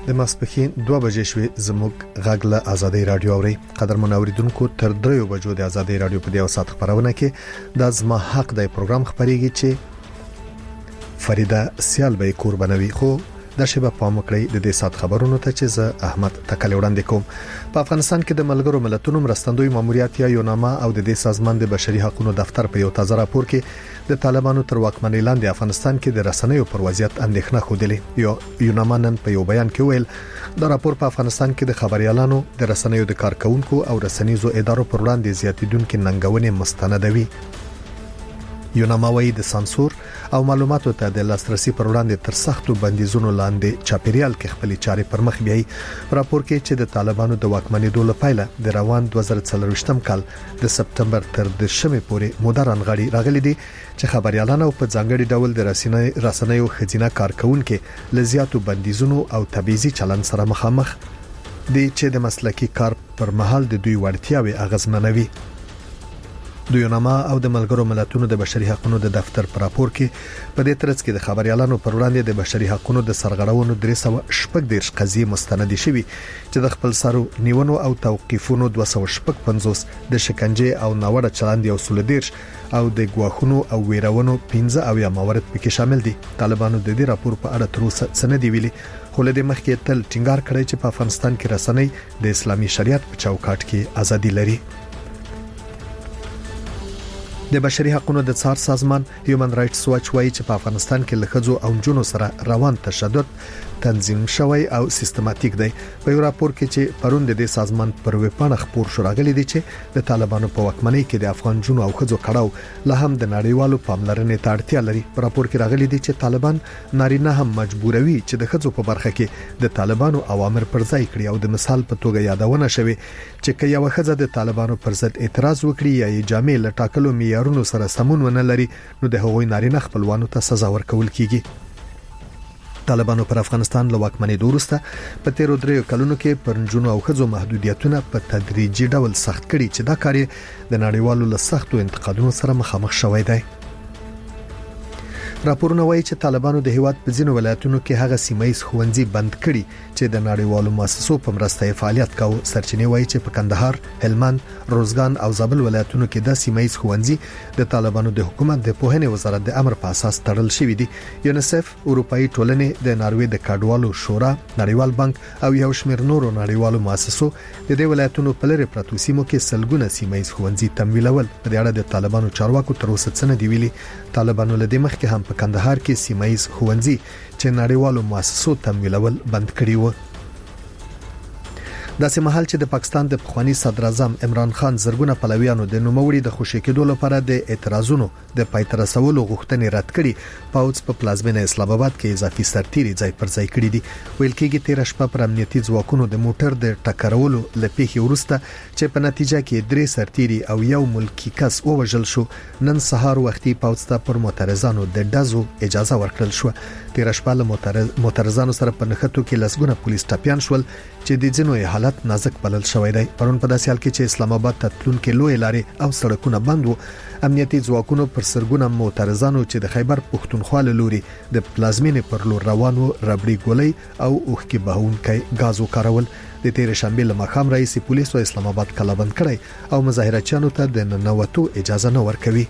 د ماسپښین 2 بجې شوې زموږ غږ له ازادي رادیو اوري قدرمن اوریدونکو تر 3 بجو د ازادي رادیو په 1 ساعت خبرونه کې د زما حق د پروګرام خبريږي چې فریده سیال به قربانوي خو د شبه پام کړی د دې سات خبرونو ته چې زه احمد تکل وړاندې کوم په افغانستان کې د ملګرو ملتونو مرستندوی ماموریت یا یوناما او د دې سازمان د بشري حقوقو دفتر په یو تازه راپور کې د طالبانو تر واکمنۍ لاندې افغانستان کې د رسنیو پر وضعیت اندېښنه خوده یوناما نن په یو بیان کې ویل د راپور په افغانستان کې د خبريالانو د رسنیو د کارکونکو او رسنیزو ادارو پر وړاندې زیاتیدونکو ننګونې مستندوي یوناما وايي د سانسور او معلوماتو ته د لاسرسي پر وړاندې تر سختو بندیزونو لاندې چاپیریال کې خپل چارې پر مخ بیاي راپور کې چې د طالبانو د واکمنېدو لپاره د روان 2024م کال د سپتمبر تر د شمې پورې مدرن غړي راغلي دي چې خبريالانو په ځانګړي ډول د رسنیو خزینه کارکونکو لزیاتو بندیزونو او تبعیضي چلند سره مخامخ دي چې د مسلکي کار پر مهال د دوی وړتیاوي اغیزمنوي د یوناما او د ملګرو ملتونو د بشري حقوقو د دفتر پر راپور کې په دې ترڅ کې د خبريالانو پر وړاندې د بشري حقوقو د سرغړونو 310 قضیې مستند شوي چې د خپل سرو نیونو او توقيفونو 255 د شکنجه او ناوړه چلند یو سولدیرش او د ګواښونو او ویرونو 15 او یا موارد پکې شامل دي طالبانو د دې راپور په اړه تر اوسه سند ویلي خو له دې مخکې تل ټینګار کړی چې په افغانستان کې رسنۍ د اسلامي شریعت په چوکاټ کې ازادي لري د بشري حقوقو د څار سازمان هیومن رائټس واچ وايي چې په افغانستان کې لخذو او جنونو سره روان تشدد تنظیم شوی او سیستماتیک دی په یو راپور کې چې پرون د دې سازمان پر ویبپاڼه خبر شو راغلي دي چې د طالبانو په واکمنۍ کې د افغان جنونو او خځو کړهو له هم د نړیوالو پاملرنې ته اړتیا لري په راپور کې راغلي دي چې طالبان نارینه هم مجبوروي چې د خځو په برخه کې د طالبانو اوامر پر ځای کړي او د مثال په توګه یادونه شوی چې که یو خځه د طالبانو پر ضد اعتراض وکړي یا یې جامې لټاکلو معیارونو سره سمون ونه لري نو د هغوی نارینه خپلوانو ته سزا ورکول کیږي طالبانو پر افغانستان له واکمنۍ وروسته په 13 کلونو کې پر جنونو او خځو محدودیتونه په تدریجي ډول سخت کړي چې دا کار د نړیوالو له سختو انتقادونو سره مخامخ شوی دی راپورونه وايي چې طالبانو د هیواد په ځینو ولایتونو کې هغه سیمایي ښوونځي بند کړي چې د نړیوالو مؤسسو په مرسته فعالیت کاوه سرچینې وايي چې په کندهار، هلمند، روزګان او زابل ولایتونو کې د سیمایي ښوونځي د طالبانو د حکومت د پوهنې وزارت د امر په اساس تړل شوی دي یونیسف اروپאי ټولنې د ناروې د کډوالو شورا نړیوال بانک او یو شمېر نورو نړیوالو مؤسسو د دې ولایتونو په لری پرتو سیمو کې سلګونه سیمایي ښوونځي تمویلول په دې اړه د طالبانو چارواکو تر اوسه څه نه دی ویلي طالبانو له دې مخکې هم په کندهار کې سیمایي ښوونځي چې نړیوالو مؤسسو تمویلول بند کړي وو داسې مهال چې د پاکستان د پخوانی صدر اعظم عمران خان زرګونه پلویانو د نوموړي د خوشی کېدو لپاره د اعتراضونو د پایترسولو غوښتنې رد کړي پاوڅ په پلازمینه اسلام آباد کې اضافي سرتیري ځای پر ځای کړي دي ویل کېږي 13 شپه پر امنیتي ځواکونو د موټر د ټکرولو لپیخي ورسته چې په نتیجه کې 3 سرتیري او یو ملکی کس ووژل شو نن سهار وختي پاوڅ ته پر معترضانو د ډزو اجازه ورکړل شو 13 شپه له معترضانو سره په نښتو کې لسګونه پولیس ټاپیان شول چې د ځینو حالت نازک بلل شوی دی پرون په داسې حال کې چې اسلام آباد ته تلونکو لوی لارې او سړکونه بند وو امنیتي ځواکونو پر سرګونه معترضانو چې د خیبر پښتونخوا له لوري د پلازمینې پر لور روانو ربړي ګولۍ او اوښکي بهونکي غاز وکارول د 13 شنبه له مخام رئیس پولیسو اسلام آباد کلابند کړی او مظاهرچیانو ته د ننوتو اجازه نه ورکوي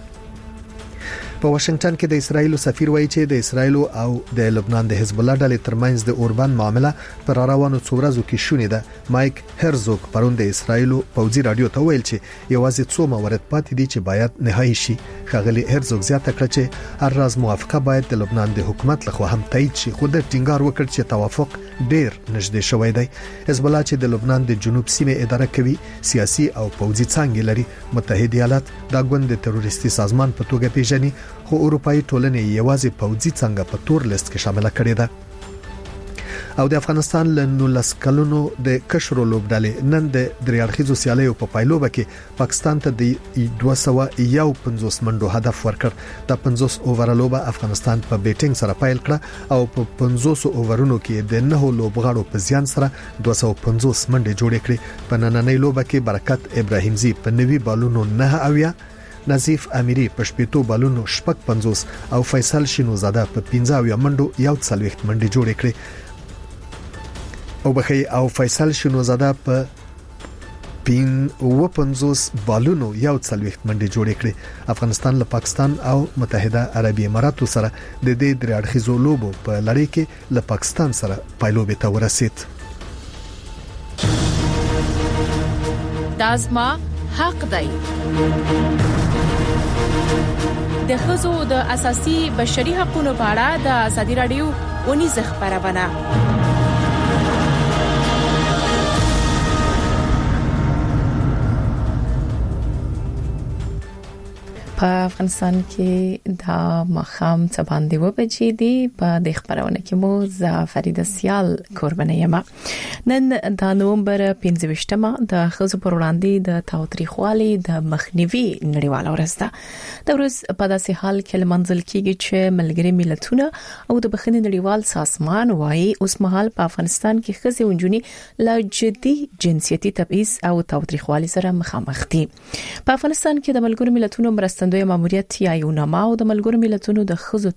په واشنگټن کې د اسرایل سفیر وایي چې د اسرایل او د لبنان د حزب الله ډلې ترمنځ د اوربان معاملې پر روانو څو ورځو کې شونې ده مایک هرزوګ پرون د اسرایل پوځي رادیو ته ویل چې یوازې څو موارد پاتې دي چې باید نهایی شي خغلی هرزوګ زیاته کړ چې هر راز موافقه باید د لبنان د حکومت لخوا هم تایید شي خو د ټینګار وکړ چې توافق ډیر نږدې شوی دی حزب الله چې د لبنان د جنوب سیمه اداره کوي سیاسي او پوځي څانګې لري متحده ایالات دا ګوند د تروریستي سازمان په توګه پیژني خو اروپאי ټولنې یوازې پوځي څنګه په تور لیست کې شامل کړي ده او د افغانستان له 19 کلونو د کشرو لوبډالې نن د دریاړخیزو سیالیو په پایلوبه کې پاکستان ته د 251 منډو هدف ورکړ د 50 اوور لوبه افغانستان په بیټینګ سره پیل کړه او په 50 اوورونو کې د 9 لوبغاړو په زیان سره 250 منډې جوړې کړې په نننۍ لوبه کې برکت ابراهیمزی په 90 بالونو 9 اویا نظیف امیری په شپېتو بالونو شپږ 50 او فیصل شینوزاده په 15 منډو یو څلويخت منډې جوړې کړې او بخي او فیصل شنوزاده په 50 بالونو یو څلويخت منډي جوړ کړي. افغانستان له پاکستان او متحده عربی اماراتو سره د دې درې اړخیزو لوبو په لړۍ کې له پاکستان سره پایلوبې ته ورسید. دازما حق دی. د ښځو د اساسي بشري حقوقو په اړه د ازادي رادیو ونیزه خبرونه. په افغانستان کې د مخام څه باندې وبچې دي په د خبرونه کې مو فريده سیال قرباني یم. نن د نومبر 15مه د ښځو پر وړاندې د تاوتریخوالي د مخنیوي نړیواله ورځ ده. د ورځ په داسې حال کې لمنځل کېږي چې ملګری ملتونه او د بخښنې نړیوال سازمان وايي اوس مهال په افغانستان کې ښځې او نجونې لا جدي جنسيتي تبعیض او تاوتریخوالي سره مخامخ دي. په افغانستان کې د ملګرو ملتونو مرستندوی ماموریت یا یونما او د ملګرو ملتونو د ښځو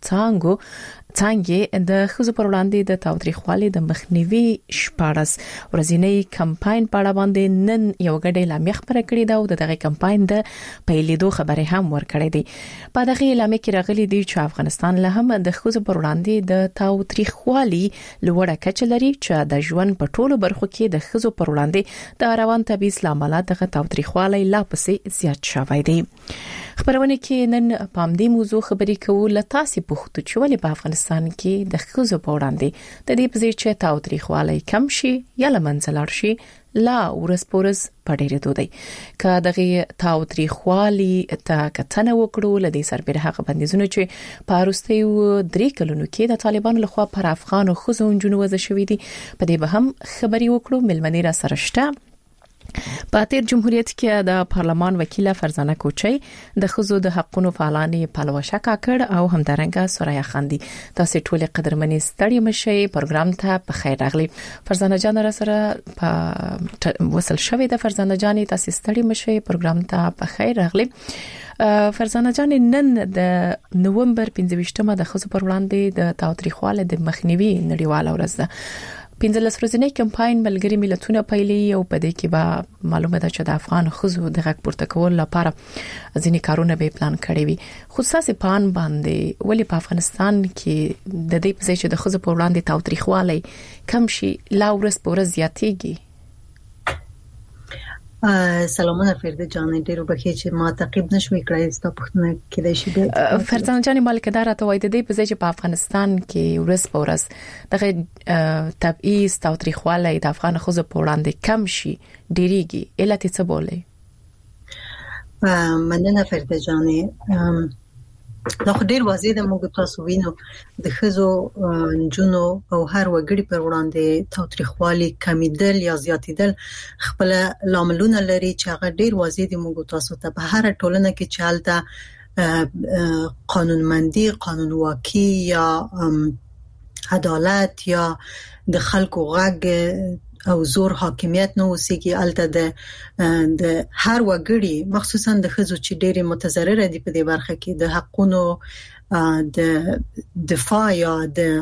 څنګه د ښځو پر وړاندې د تاوتریخوالي د مخنیوي شپارس ورځنی کمپاین په اړه باندې نن یو غډه اعلامیه خبره کړې ده او دغه کمپاین د پیلېدو خبره هم ورکړې ده. په دغه اعلامیه کې راغلي دي چې افغانستان له هم د ښځو پر وړاندې د تاوتریخوالي لوړه کچه لري چې د ژوند په ټولو برخو کې د ښځو پر وړاندې د روان تبعیض لامل دغه تاوتریخوالي لا پسې زیات شوی دی. خبرونه کې نن پام دې موضوع خبرې کوو لتاسې پوښتنه چې ولې په افغانستان کې د ښځو په وړاندې د دې په ځای چې تاوتریخوالي کم شي یا لمنځلار شي لا ورسپورز پډېره دوی که دغه تاوتریخوالي ته کتنه وکړو لدې سربېره هغه بندیزونه چې په وروستیو 3 کلونو کې د طالبانو لخوا پر افغان ښځو او نجونو وضع شوې دي په دې به هم خبري وکړو. ملمنې را سره شته. په تیر جمهوریت کې د پارلمان وکیله فرزانه کوچي د ښځو د حقوقو فعالانې پلوشه کاکړ او همدارنګه سوریا خاندي. تاسو ټول قدرمنې ستړي مشي پروګرام ته په خیر راغلي. فرزانه جان را سره په وصل شوې د فرزانه جان تاسو ستړي مشي پروګرام ته په خیر راغلي. فرزانه جان نن د نومبر 15مه د ښځو پر وړاندې د تاوتریخوالي د مخنیوي نړیواله ورځ ده. 15 ورځنی کمپاین ملګری ملتونه پیلي او په دې کې به معلومه ده چې د افغان ښځو د حق پورته کول لپاره ځینې کارونه به پلان کړی وي. خصوصي پان باندې ولې په افغانستان کې د دې په ځای چې د ښځو په وړاندې تاوتریخوالي کم شي لا ورځ په ورځ زیاتېږي. سلامونه فرده جان ډیرو بخیر چې ما تعقیب نشوي کړای ستا پښتنه کې د شي به فرزانه جان مالکدار ته وایي د دې په ځای چې په افغانستان کې ورځ په ورځ دغه تبعیض تاوتریخوالي د افغان ښځو په وړاندې کم شي ډیریږي علت څه بولي؟ مننه فرده جانې دا خو ډیر واضح ده. موږ تاسو وینو د ښځو نجونو او هر وګړي پر وړاندې تاوتریخوالي کمیدل یا زیاتیدل خپل لاملونه لري چې هغه ډیر واضح دي. موږ تاسو ته په هر ټولنه کې چالتہ قانونمندي قانونواکي یا عدالت یا د خلکو غږ او زور حاکمیت نو اوسېږي. الته د هر وګړي مخصوصا د ښځو چې ډېری متضرر دي په دې برخه کې د حقونو د دفاع یا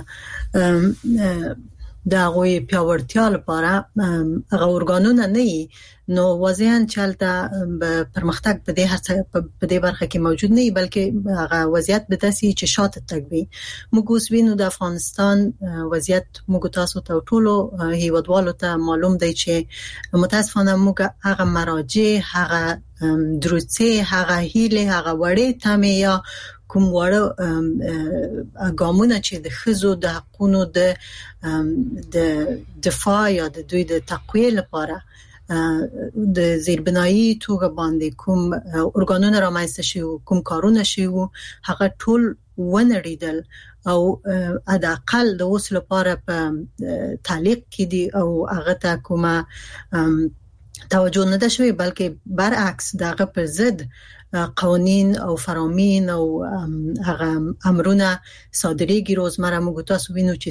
د هغوی پیاوړتیا لپاره هغه ارګانونه نه نو واضحاً چالتہ پرمختګ په دې برخه کې موجود نه بلکې هغه وضعیت به داسي چې شاته تګ وي. موږ اوس وینو د افغانستان وضعیت موږ تاسو ته ټولو هیوادوالو ته معلوم دی چې متاسفانه موږ هغه مراجع هغه دروڅه هغه هیله هغه وړې تمه یا کوم وړه ګامونه چې د ښځو د حقوقو د دفاع یا د دوی د تقویه لپاره د زیربنایی توګه باندې کوم ارګانونه رامنځته شي کوم کارونه شي هغه ټول ونړیدل او اداقل د اوس لپاره په تعلیق کې دي او هغه ته کومه توجه نه ده شوی بلکې برعکس دغه پر ضد قوانین او فرامین او هغه امرونه صادریږي. روزمره موږ تاسو وینو چې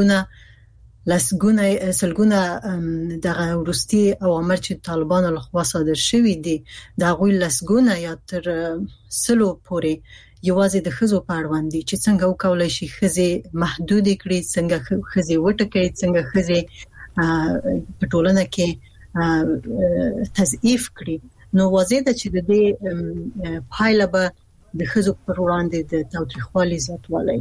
سلګونه دغه ورستي اوامر چې طالبانو لخوا صادر شوی دي دا غوي لسګونه یا تر سلو پورې یوازې د ښځو په اړوند دي چې څنګه وکولای شي ښځې محدود کړي څنګه ښځې وټکړي څنګه ښځې په ټولنه کې تضعیف کړي نو واضح ده چې د دې پایله به د خزو پر وړاندې د تاوتریخوالي زیاتوالی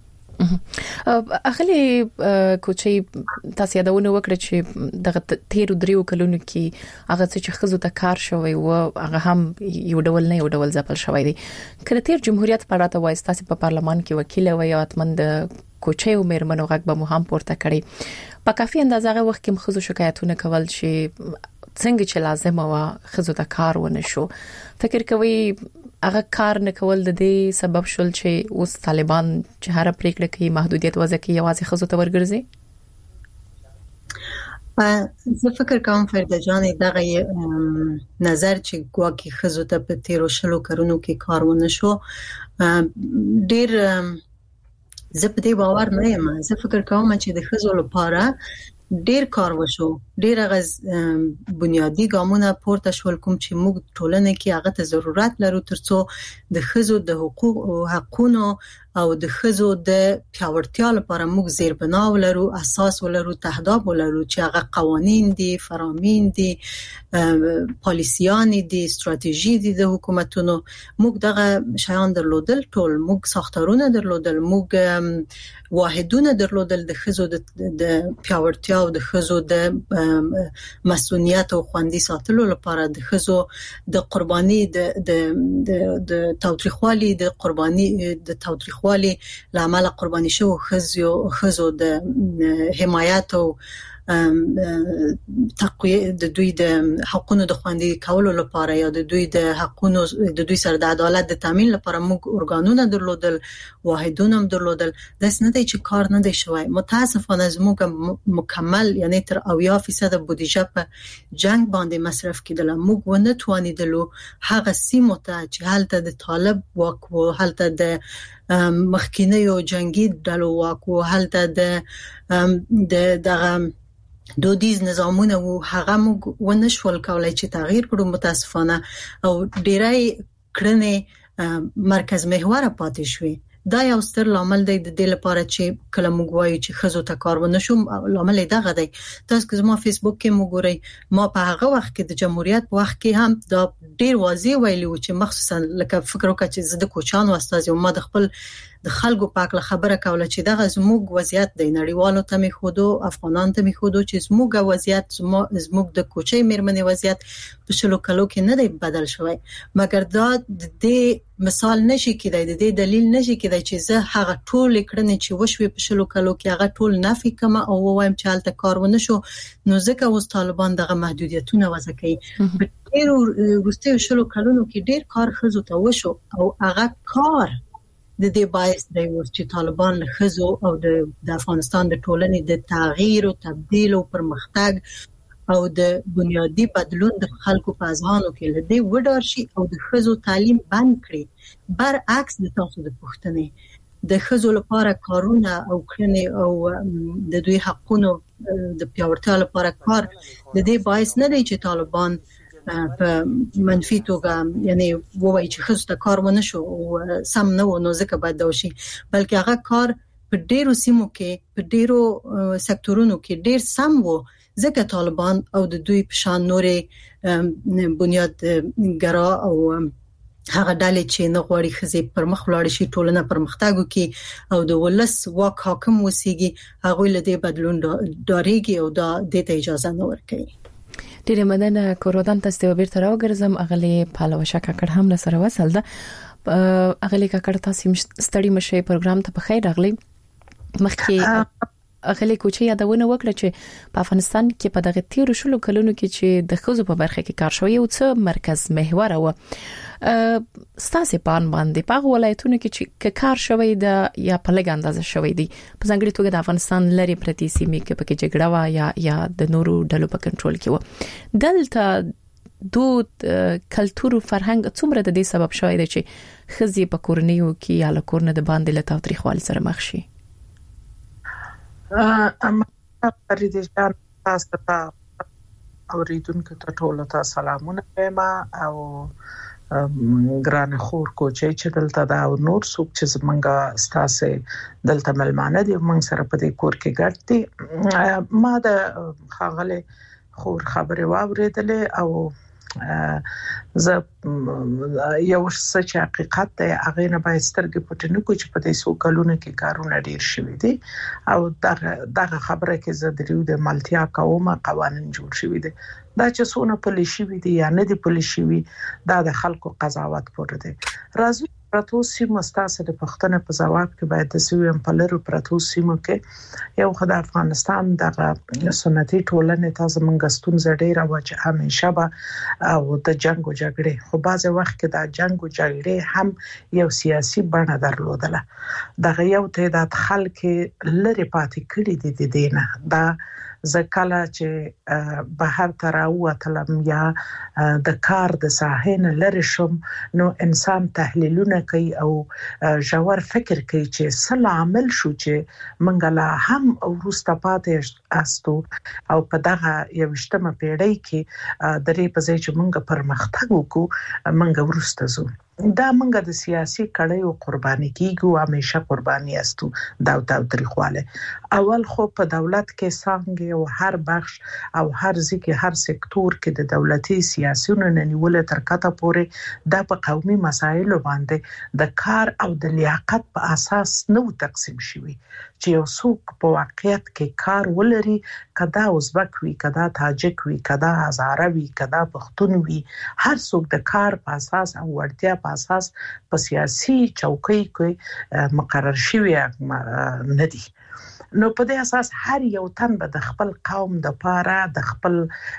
اخلي کوچي تاسو یادونه وکړه چې د تیرو دریو کلونو کې هغه چې خزو ته کار شوی او هغه هم یو ډول ځپل شوی دی کله تیر جمهوریت په اړه وایي تاسو په پارلمان کې وکیل وي او اتمن د کوچي او مېرمنو غږ به مو هم پورته کړي په کافي اندازه هغه وخت کې خزو شکایتونه کول چې څنګه چې لازم و خزو ته کار ونه شو فکر کوي هغه کار نه کول د دې سبب شول چې اوس طالبان چې هر پریکړه کوي محدودیت وضع کوي یوازې خزو ته ورګرځي زه فکر کوم فردا جان دغه نظر چې ګواکې خزو ته په تیرو شلو کارونو کې کار ونه شو ډیر زه په دې باور نه یم زه فکر کوم چې د خزو لپاره ډیر کار وشو ډیر غز بنیادی ګامونه پورته شول کوم چې موږ ټولنه کې هغه ته ضرورت لرو ترڅو د خزو د حقوقو او د خزو د پیاوړتیا لپاره موږ زیربنا ولرو اساس ولرو تهداب ولرو چې هغه قوانین دي فرامین دي پالیسیان دي استراتیژي دي د حکومتونو موږ دغه شیان درلودل ټول موږ ساختارونه درلودل موږ واحدونه درلودل د خزو د پیاوړتیا او د خزو د مسؤلیت او خوندي ساتلو لپاره د خزو د قرباني د تاوتریخوالي د قرباني د تاوتریخوالي لامل قرباني شو خزو د حمایت او تقویه د دوی د حقوقو د خوندي کولو لپاره یا د دوی د حقوقو د دوی سره د عدالت د تامین لپاره موږ اورګانونه درلودل واحدونه هم درلودل د سنده چې کار نه دی شوی متاسفانه زموږ مکمل یعنی تر 80% بودیجه په جنگ باندې مصرف کیدل موږ ونه توانیدلو هغه سیمه ته چې حالت د طالب واکو حالت د مخکینیو جنگي ډلو واکو حالت د دودیز نظامونه او هغه موږ ونشول کولای چې تغییر کړو متاسفانه او ډیرای کړنې مرکز محور پاتې شوې دا یو ستر لامل دی د دې لپاره چې کله موږ وایو چې خزو ته کار ونه شو لامل دغه دی تاسو که زما فیسبوک کې موږ ګورئ ما په هغه وخت کې د جمهوریت په وخت کې هم دا ډیر واضح ویلو چې مخصوصا لکه فکر وکړه چې زه د کوچانو استاد یم ما د خپل د خلکو پاک له خبره کوله چې دغه زموږ وضعیت د نړیوالو ته می خودو افغانان ته می خودو چې زموږ وضعیت زموږ د کوچي مېرمنې وضعیت په شلو کلو کې نه دی بدل شوی مګر دا د دې مثال نشي کېدای د دې دلیل نشي کېدای چې زه هغه ټول کړنې چې وشوي په شلو کلو کې هغه ټول نفي کما او وایم چې حالت کار ونه شو نو ځکه اوس طالبان دغه محدودیتونه وضع کوي په ډیرو وروستیو شلو کلونو کې ډیر کار خزو ته وشو او هغه کار د دې باعث دی چې طالبان له خزو او د افغانستان د ټولنې د تغییر او تبديل او پرمختګ او د بنیادی بدلون د خلکو په اذهانو کې لدی وډار شي او د خزو تعلیم بند کړي برعکس د تاسو د پښتنې د خزو لپاره کارونه او کړنې او د دوی حقوقو د پیاوړتیا لپاره کار د دې باعث نه دی چې طالبان په منفي توګه یعنی وایي چې خزو ته کار ونه شو او سم نه و نو ځکه باید دا وشي بلکې هغه کار په ډیرو سیمو کې په ډیرو سکتورونو کې ډیر سم و ځکه طالبان او د دوی په شان نورې بنیاد ګرا او هغه ډلې چې نه غواړي خزي پر مخ ولاړ شي ټولنه پرمختګ وکړي او د ولس واک حاکم وسیږي هغه له دې بدلون ډاریږي او دا د ته اجازه نه ورکوي ډیره مننه کورودان تاسو به بیرته راوګرځم اغلی پالو شکه کړه هم سره وصل ده اغلی کړه تاسو ستړي مشه پروګرام ته په خیر راغلی مخکې اغلی کوچي یادونه وکړه چې په افغانستان کې په دغه تیر شلو کلونو کې چې د خزو په برخه کې کار شوی او څه مرکز محور و ستاسو پان باندې په ولایتونو کې چې کار شوی د یا په لګ اندازه شوی دی په ځانګړي توګه د افغانستان لري پرتی سیمې کې پکې جګړه وا یا د نورو ډلو په کنټرول کې و دلته دود کلتور او فرهنګ څومره د دې سبب شوی دی چې خزي په کورنیو کې یا له کورنه د باندې له تاوتریخوالي سره مخ شي پریدشان تاسو ته اوریدونکو ته ټول ته سلامونه وایم او ګران خور کوچي چې دلته دا نور څوک چې زمونږه ستاسو دلته ملمانه دي موږ سره په دې کور کې ګډ دي ما د خاغله خور خبره واوریدلې او زه یو څه چې حقیقت دی هغه نه باید سترګې پټې نه کوي چې په دې سو کلونه کې کارونه ډیر شوي دي او دغه خبره کې زه درو د مالتیا قومه قوانين جوړ شوي دي دا چې څونه پولیسي وي دي یا نه دي پولیسي وي دا د خلکو قضاوت پورې دي راځي پراتو سیمه ستاسو د پښتنه په جواب کې باید د سویم په لرو پراتو سیمه کې یو خدای افغانستان دغه سنتي ټولنې تاسو منګستون زړه را وچ همیشه به او د جنگ او جګړې خو بعض وخت کې د جنگ او جګړې هم یو سیاسي بڼه درلودله دغه یو تعداد خلک لری پاتې کړي دي د دینه دا زکاله چې بهر تراوتلم یا د کار د ساحې نه لری شم نو انسان تحلیلونه کوي او ژور فکر کوي چې څه عامل شو چې منګلا هم ورسته پاتې استو او په دغه یوشتمه پیړۍ کې درې په ځای چې موږ پرمختګ وکړو موږ ورسته زو دا منګه د سیاسي کړهو قرباني کیږو همیشه قرباني استو دا تاریخواله اول خو په دولت کې څنګه او هر بخش او هر ځکه هر سکتور کې د دولتي سیاسيونو نیول تر کته پورې د په قومي مسایلو باندې د کار او د لیاقت په اساس نو تقسیم شوی چې یو څوک په واقعیت کې کار ولري کدا ازبک وي کدا تاجک وي کدا هزاره وي کدا پښتون وي هر څوک د کار په اساس او ورتیا په اساس په سیاسي چوکۍ کې مقرر شوی نه دي نو په دې اساس هر یو تن به د خپل قوم د پاره د خپل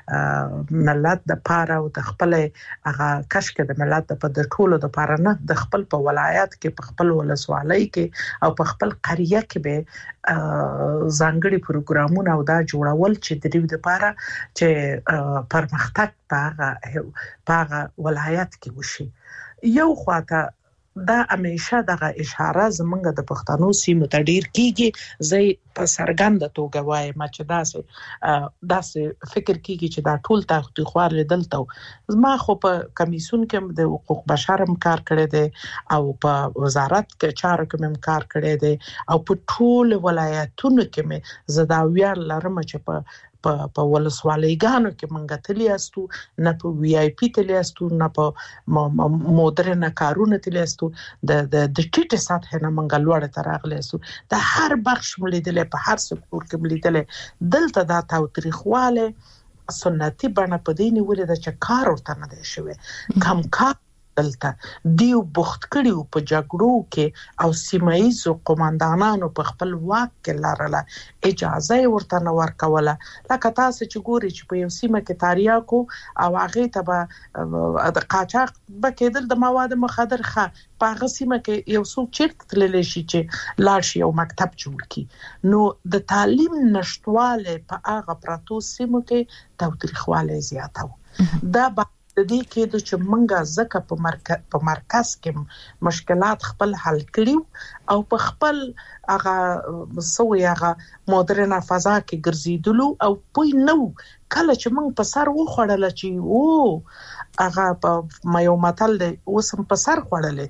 ملت د پاره او د خپل هغه کشکه د ملت د ټولو د پاره نه د خپل په ولایت کې په خپل ولسوالۍ کې او په خپل قريه کې به ځانګړي پروګرامونه او دا جوړول چې د دې لپاره چې پرمختګ په ولایت کې وشي یو خواته دا همیشه دغه اشاره زمونږ د پښتنو سیمو ته ډیر کیږي زې په سرګند توګه وایم چې داسې فکر کیږي چې دا ټول تاختی خوار دلته ما خو په کمیسیون کې د حقوق بشر هم کار کړی دی او په وزارت کې چارو کې هم کار کړی دی او په ټول ولایتونو کې مې زداویار لرم چې په ولسوالیګانو کې منګه تلی استو نه په وی آی پی تلی استو نه په مودرن کارونه تلی استو د ټیټه سطح نه منګه لوړ تر اغلی استو د هر بخش ملیدل په هر سکتور کې ملیدل دلته دا تاریخواله سنتي بڼه په دې نیولې د چې کار ورته نه دی شوی کم کار دلته دیو بوخت کړیو په جګړو کې او سیمایي قومندانانو په خپل واک کې لارله اجازه ورته نه ورکوله لکه تاسو چې ګوري چې په یو سیمه کې تاریاکو او هغه ته به د قاچاق بکیدل د مواد مخدر په هغه سیمه کې یو څوک چیرته تللی شي چې لاړ شي او مکتب جوړ کړي نو د تعلیم نشټواله په هغه پراتو سیمو کې تاریخواله زیاتو دا د دې کې د چې منګه زکه په مرکز کې مشکلات خپل حل کړیو او په خپل هغه سوی هغه مودرن فضا کې ګرځیدلو او پوی نو کله چې موږ په سر وخړل چې هغه په مایو متل دی وسم په سر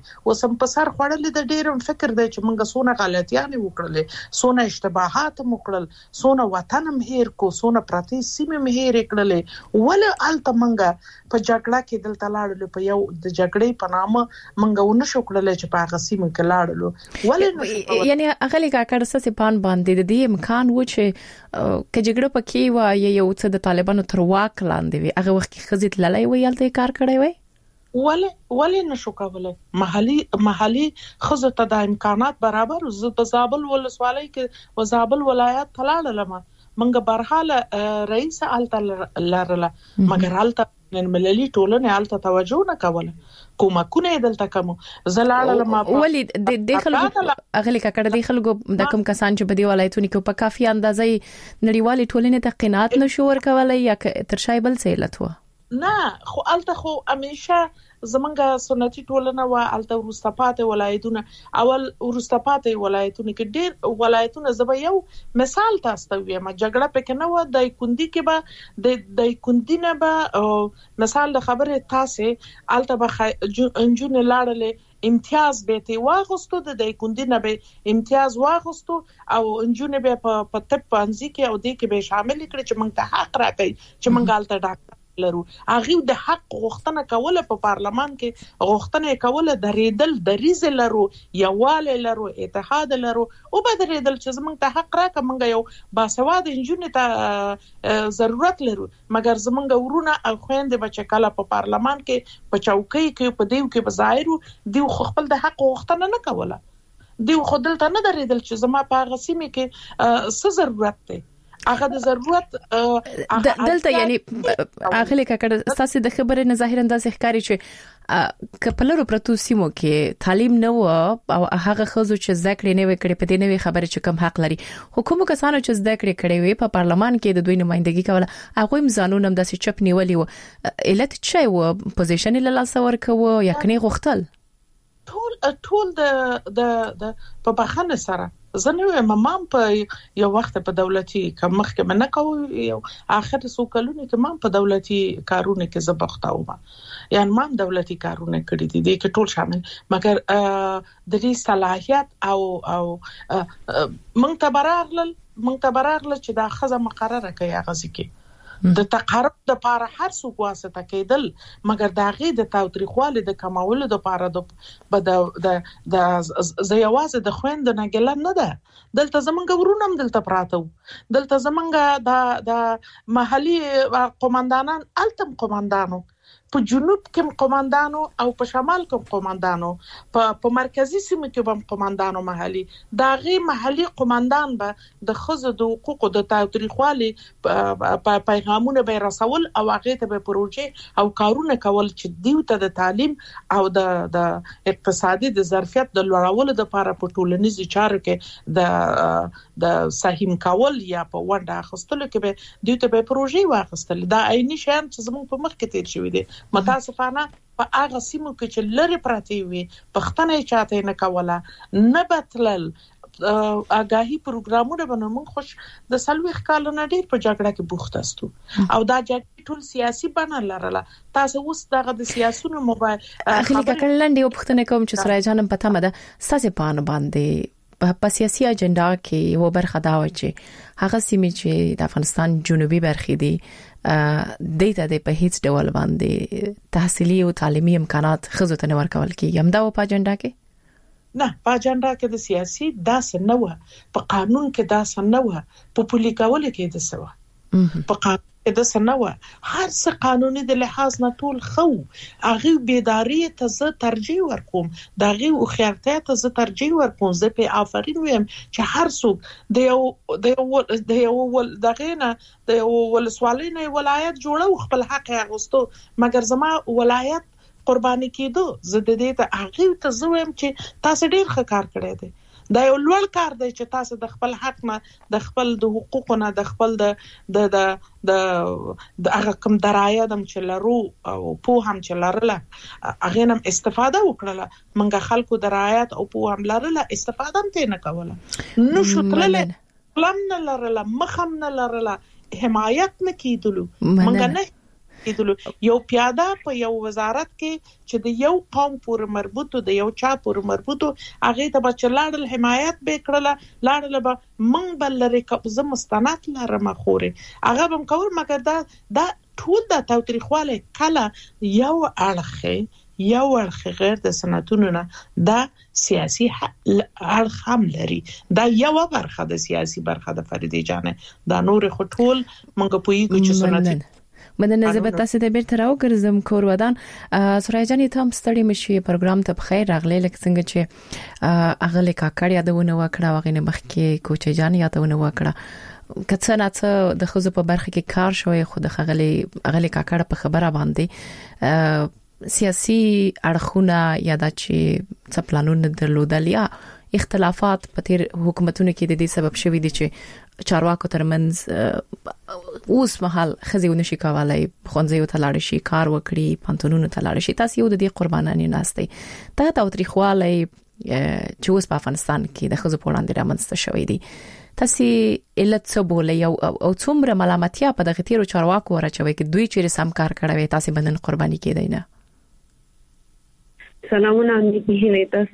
خړلې د ډیرم فکر دی چې موږ سونه غلطیاں وکړلې سونه اشتباهات وکړل سونه وطن مهیر کو سونه پرتی سیمه مهیر کړلې ول الته موږ په جګړه کې دلته لاړل په یو د جګړې په نامه موږ ونشو کړل چې په هغه سیمه کې لاړل ول یعنی اغلی کاکړ څه پان باندې د دې امکان و چې کې جګړه پکې و یو څه د طالبانو تر واک لاندې وي هغه وخت کې خزیت لړۍ ویلته کار کړی وي ولې نشو کولای محلي خزو ته د امکانات برابر په زابل ولسوالۍ کې و زابل ولایت تلاړل منګه برحاله رئیس الته لرله مګر الته نن ملي ټولنه الته توجه نه کوله کومکونه دلته کوم زلاله ما ولي د خلکو اغلی ککړه د خلکو د کوم کسان چې په دی ولایتونو کې په کافي اندازې نړیوالې ټولنې ته قناعت نشو ورکولای یا تر شای بل څه علت و نه خو الته خو همیشه زمونږه سنتي ټولنه وا الته ورستپاتې ولایتونه اول ورستپاتې ولایتونه کې ډېر ولایتونه زبې یو مثال تاسو ته وایم جګړه پکې نه و د کندي کې به د کندي نه به مثال د خبره تاسو الته به انجون لاړلې امتیاز به تی واغستو د کندي نه به امتیاز واغستو او انجونه به په طب پانځي کې او د کې به شامل کړي چې موږ ته حق راکړي چې موږ الته ډاکټر لرو هغه د حق غوښتنه کوله په پارلمان کې غوښتنه کوله د ریدل د ریزل لرو یواله لرو اتحاد لرو او به د ریدل چې زمونږ ته حق راکړه موږ یو باسواد انجونه ته ضرورت لرو مګر زمونږ ورونه او خويندې بچ کله په پارلمان کې په چوکۍ کې په دیو کې بظاهرو دیو خپل د حق غوښتنه نه کوله دیو خودل ته نه درېدل چې زما په غسیمه کې څه ضرورت دی هغه د ضرورت دلته یعنی اخلي کړه تاسو د خبره نه ظاهرا د ښکاری چې کپلرو پرتو سیمو کې تعلیم نه و او هغه خزو چې ذکر نه وکړي په دې نوې خبره چې کم حق لري حکومت کسانو چې ذکر کړي وي په پارلمان کې د دوی نمائندګي کوله هغه هم ځانونه د چپ نیولې و علت چې و پوزیشن له لاس ورکو یکني غختل ټول د په بخنه سره زنه مام په یو وخت په دولتي کمخ کې منه کوي یو اخر سو کلونه کې مام په دولتي کارونه کې زبختاوم یعنی مام دولتي کارونه کړی دي د کې ټول شامل مګر د دې صلاحيت او منتبرغل چې دا خزه مقرره کوي غزي کې د تقرب د پاره هر څوک واسطه کېدل مګر دا غي د تاوتریخواله د کماولو د پاره د زیوازه د خويند نه ګل نه ده دلته زمونږ ورونم دلته پراته دلته زمونږ د محلي قومندانان التم قومندانو په جنوب کې قومندانو او په شمال کې قومندانو په مرکزی سیمه کې هم قومندانو محلي دا غي محلي قومندان به د خزو د حقوقو د تاوتریخوالي پیغامونه به رسول او هغه ته به پروژې او کارونه کول چې دیو ته د تعلیم او د اقتصادي د ظرفیت د لوړولو لپاره په ټولنیزو چارو کې د سهم کول یا په ونده اخستلو کې به دیو ته به پروژې واخستل دا عیني شان چې زموږ په مخ کې تیر شوی دی متاسفانه په هغه سیمو کې چې لری پراتی وي پښتنه چاته نه کوله نه بتلل اگاهی پروګرامونه بنوم خوش د سلوخ کال نه ډیر په جګړه کې بوخت استو او دا جګړه ټول سیاسي بنا لرله تاسو اوس دغه د سیاسونو موبایل اخلي کړلندې او پښتنه کوم چې سره جانم پته مده ساسه پان باندې په سیاسي اجنډا کې یو برخه دا و چې هغه سیمې چې د افغانستان جنوبي برخې دي د په هیڅ ډول باندې تحصیلي او تعلیمي امکانات خزو ته ورکول کیږي هم دا په اجنډا کې نه په اجنډا کې د سیاسي داس نه و په قانون کې داس نه و په پولي کول کې د سوا په قانون د سنوه هر څه قانوني د لحاظ نه ټول خو اغه بيداری ته زه ترجیح ورکوم دغه او خیرته ته زه ترجیح ورکوم زه په آفرین ویم چې هر څوک د یو دغه نه د ولسوالۍ ولایت جوړو خپل حق اغوستو مګر زما ولایت قرباني کېدو زه د دې ته هغه ته زویم چې تاسو ډیر ښه کار کړی دی دا یو لوړ کار دی چې تاسو د خپل حق نه د خپل د حقوقو نه د خپل د هغه کوم درایه دم چې لرو او په هم چې لرله هغه نم استفاده وکړه منګه خلکو درایات او په هم لرله استفاده هم نه کوله نو شو تلل لم نه لرله مخم نه لرله حمایت نه کیدلو منګه نه یو پیاده په یو وزارت کې چې د یو قوم پورې مربوطو د یو چا پورې مربوطو هغه ته بچلاړل حمایت به کړله لاړل به من بل لري قبضه مستند لرم خوري هغه هم کول مګر دا ټول د تاوتریخواله کله یو اړخ غیر د سنتونو نه دا سیاسي اړخ هم لري دا یو برخه د سیاسي برخه د فریدي جانه دا نور خټول منګه پوي چې سنت مدنه زبر تاسو د بیرته راوګرځم کور ودان سورای جان ته هم ستړي مشي پروګرام ته بخیر راغلی لکه څنګه چې اغله کاکړ یادونه وکړه وغینه مخکې کوچ جان یادونه وکړه کڅ نه څه د خزو په برخه کې کار شوی خو د اغله کاکړ په خبره باندې سیاسي اړخونه یا د چې څه پلانونه درلودل یا اختلافات په تیر حکومتونو کې د دې سبب شوی دي چې چارواکو ترمنځ اوس مهال خزيونه شي کولای خونځي ته لاړ شي کار وکړي پانتونونو ته لاړ شي تاسو یو د دې قربانانی ناشته ته تاوتریخواله چې اوس په افغانستان کې د خزو په وړاندې رامنځته شوې دي تاسو علت څه بولې او څومره ملامتیا په دغه تیرو چارواکو راچوي چې دوی چیرې سم کار کړی تاسو بنن قرباني کېدای نه سلامونه امنیتي هلي تاسو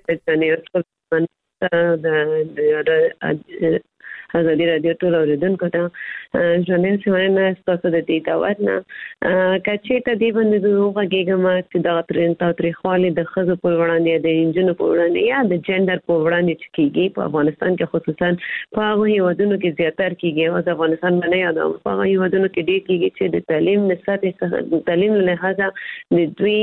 د ازادي رادیو ټول اوریدونکو ته ژوندین سیمانه تاسو د دې دعوت نه کچې ته دی باندې دوه کېګم چې دا تاریخوالي د خزو په وړاندې د انجنونو په وړاندې یا د جندر په وړاندې چې کېږي په افغانستان کې خصوصا په هغه هیوادونو کې زیاتر کېږي او د افغانستان باندې یادوم په هغه هیوادونو کې ډېر کېږي چې د تعلیم نسبت تعلیم له لحاظه د دوی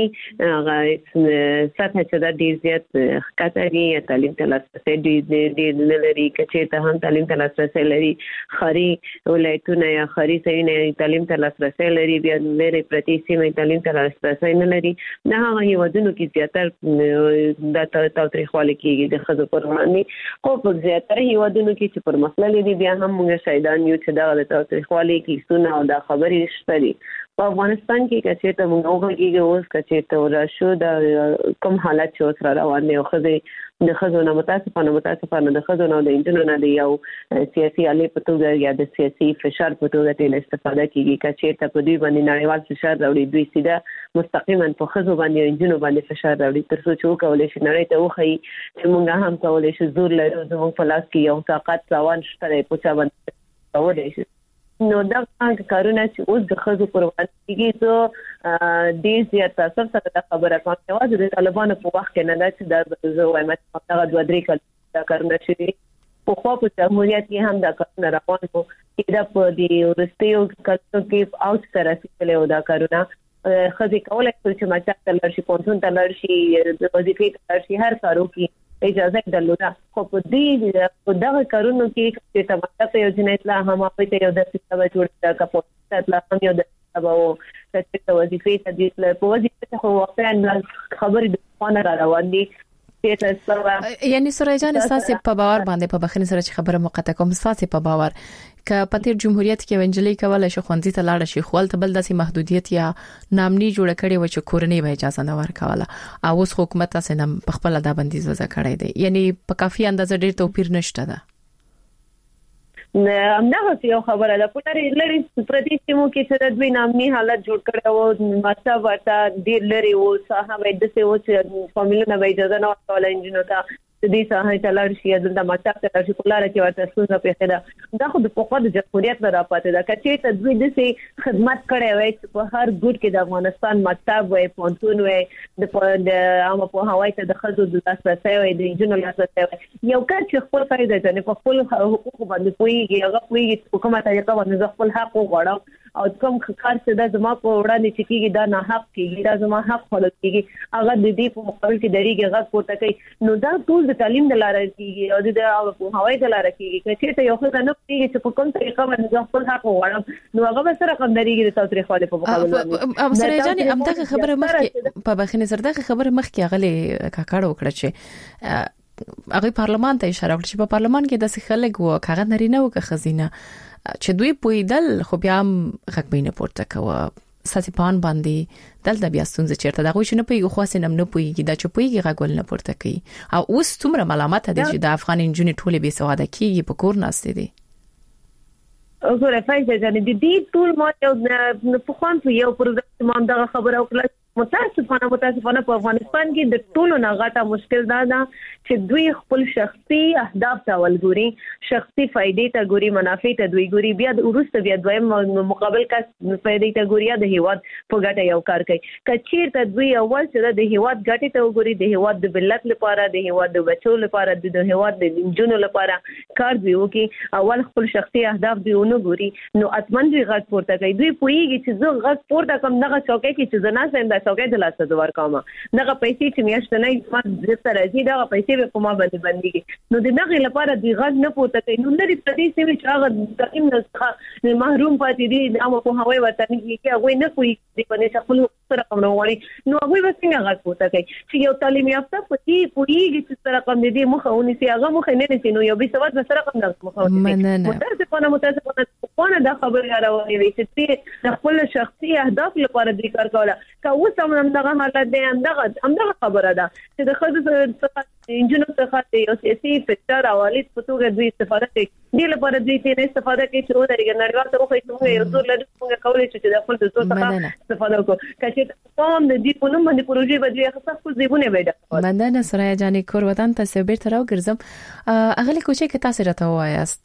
سطح چې د ډېر زیات ښکته یا تعلیم ته لاسرسي ډېر نه لري کچې ته هم تعلیم ته لاسرسي لري خاري ولایتونه یا خاري ځایونه تعلیم ته لاسرسي لري بیا لري پرتی سیمه تعلیم ته لاسرسي نه لري نه هغه هیوادونو کې زیاتر د تاریخوالي کېږي د خزو پر وړاندې خو په زیاتره هیوادونو کې چې پر مسله لري بیا هم موږ شاهدان یو چې دا د تاریخوالي کې سونه او د خبرې شته دي په افغانستان کې کچې ته موږ وګورئ اوس کچې ته راشو د کوم حالت چې اوس را روان دي او خزې د خزونه متاسفانه د خزونه د انجنونو نه دی یو سیاسي علي په توګه یا د سیاسي فشار په توګه تل استفاده کیږي کچې ته په دوی باندې نړیوال فشار راوړي دوی سیده مستقیما په خزو باندې انجنونو باندې فشار راوړي تر څو چې وکولای شي نړۍ ته وخی چې موږ هم کولای شو زور لرو زموږ په لاس کې یو طاقت روان شته په چا باندې کولای شي نو دا کارونه چې اوس د خزو پر وړاندې کېږي زه ډېر زیات تاسو سره د خبره کوم چې د طالبانو په وخت کې نه دا چې د زه وایم چې هغه 2-3 کال دا کارونه شوي په خو په جمهوریت کې هم دا کارونه روان وو چې دا په دې ورستیو کلو کې اوټ سره سیستل او دا کارونه خزي کولای شي چې ماچا تلل شي پونتون تلل شي د وظیفې تلل شي هر کارو کې اجازه درلوده خو په دې دغه کارونو کې چې تماشه په یو جنایت لا هم په یو د سیستم جوړه کا پوسټ لا هم یو د او چې وظیفې ته دې په وظیفه خو واقعا خبرې د خوانه را روان دي یعنی سورای جان اساسي په باور باندې په بخښنې سره چې خبره مقطع کوم اساسي په باور ک په تیر جمهوریت کې ونجلې کوله شي خوندې ته لاړ شي خپل ته بل داسې محدودیت یا نامني جوړ کړي و چې کورنۍ به اجازه نه ورکوله او اوس حکومت تاسو نه په خپل د بندیز وځ کړی دی یعنی په کافي اندازه ډیر توپیر نشته ده نه همدغه یو خبره ده په لري پردي سیمو کې چې د دوی نامني حالت جوړ کړی او ماته ورته ډیر لري او صاحب د څه و چې فامیلونه به اجازه نه ورکول انجینو ته د دې څخه چې لار شي د ماته ته چې کولاره کې ورته څه په خیره دا خو د پخوا د جمهوریت نه راپاتې ده چې ته دوی د سي خدمت کړي وای چې په هر ګډ کې د افغانستان مکتب وای پونتون وای د عامه په هوای ته د خزو د لاسرسي وای د انجینو لاسرسي یو کار چې خپل فائدې ته په خپل حقوق باندې پويږي هغه پويږي حکومت طریقه باندې خپل حق وغواړي او کوم کار چې د زما په وړاندې چې کیږي دا نه حق کیږي دا زما حق خلک کیږي هغه د دې په مقابل کې دریږي غږ پورته کوي نو دا ټول د تعلیم د لارې کیږي او د هوای د لارې کیږي چې ته یو څه نه کیږي چې په کوم طریقه باندې خپل حق وغواړم نو هغه به سره کوم دریږي د تاریخوالي په مقابل باندې ام سره جان امدغه خبره مخکې په بخښنې سره دغه خبره مخکې غلې کاکاړه وکړه چې هغه پارلمان ته اشاره وکړه چې په پارلمان کې د خلک وو کاغذ نرینه او خزینه چې دوی پویدل خو بیا غږ بینه پورته کوه ساسي پان باندې دلته بیا ستونزه چیرته دغه شنه پیګو خاص نه پویږي دا چې پویږي غږ ول نه پورته کوي او اوس څومره ملامت دي چې د افغان انجونې ټوله به سواده کیږي په کور ناست دي وګوره فایده د دې ټول ما یو په خوان یو پروژه ما دغه خبره وکړه متاسفانه په افغانستان کې د ټولو نه غټه مشکل دا ده چې دوی خپل شخصي اهداف ته ولګوري شخصي فائدې ته ګوري منافع ته دوی ګوري بیا د ورسته بیا دویم مقابل کا فائدې ته ګوري د هیواد په ګټه یو کار کوي کچیر ته دوی اول چې د هیواد ګټه ته وګوري د هیواد د ملت لپاره د هیواد د بچو لپاره د هیواد د انجونو لپاره کار دی وکي اول خپل شخصي اهداف دی ونه ګوري نو اتمن دوی غږ پورته کوي دوی پوېږي چې زه غږ پورته کوم دغه چوکۍ کې چې زنا سم د سوګي د لاسه دوار کومه دغه پیسې چې میاشت نه ما د سره دي دغه پیسې په ما باندې باندې نو دغه لپاره د غږ نه پوته کوي نو لري په دې سیمه چې هغه دقیم نه محروم پاتې دي د امو په هوای وطن کې هغه نه کوي د پنځه خپل سره کوم وړي نو هغه وسینه غږ پوته کوي چې یو تعلیم یافته پتی پوریږي چې سره کوم دي مخاوني سي هغه مخ نه نشي نو یو به سواد سره کوم نه مخاوني متاسفانه دا خبره راوړي چې د خپل شخصي اهداف لپاره د کار کوله که اوس هم دغه حالت دی همدغه خبره ده چې د خځو انجنونو څخه یو سیاسي فکر او الیت په توګه دوی استفاده کوي د لپاره دوی ته استفاده کوي چې ودرېږي نړیوال ته وخت موږ یو څور لرو موږ کولای شو چې د خپل د څخه استفاده وکړو چې قوم د دې په نوم باندې پروژې بدوي خاصه خو زیبونه وایي مننه سرای جانې کور وطن ته سبیر تر راوګرځم اغلی کوچې کې تاسو راته وایاست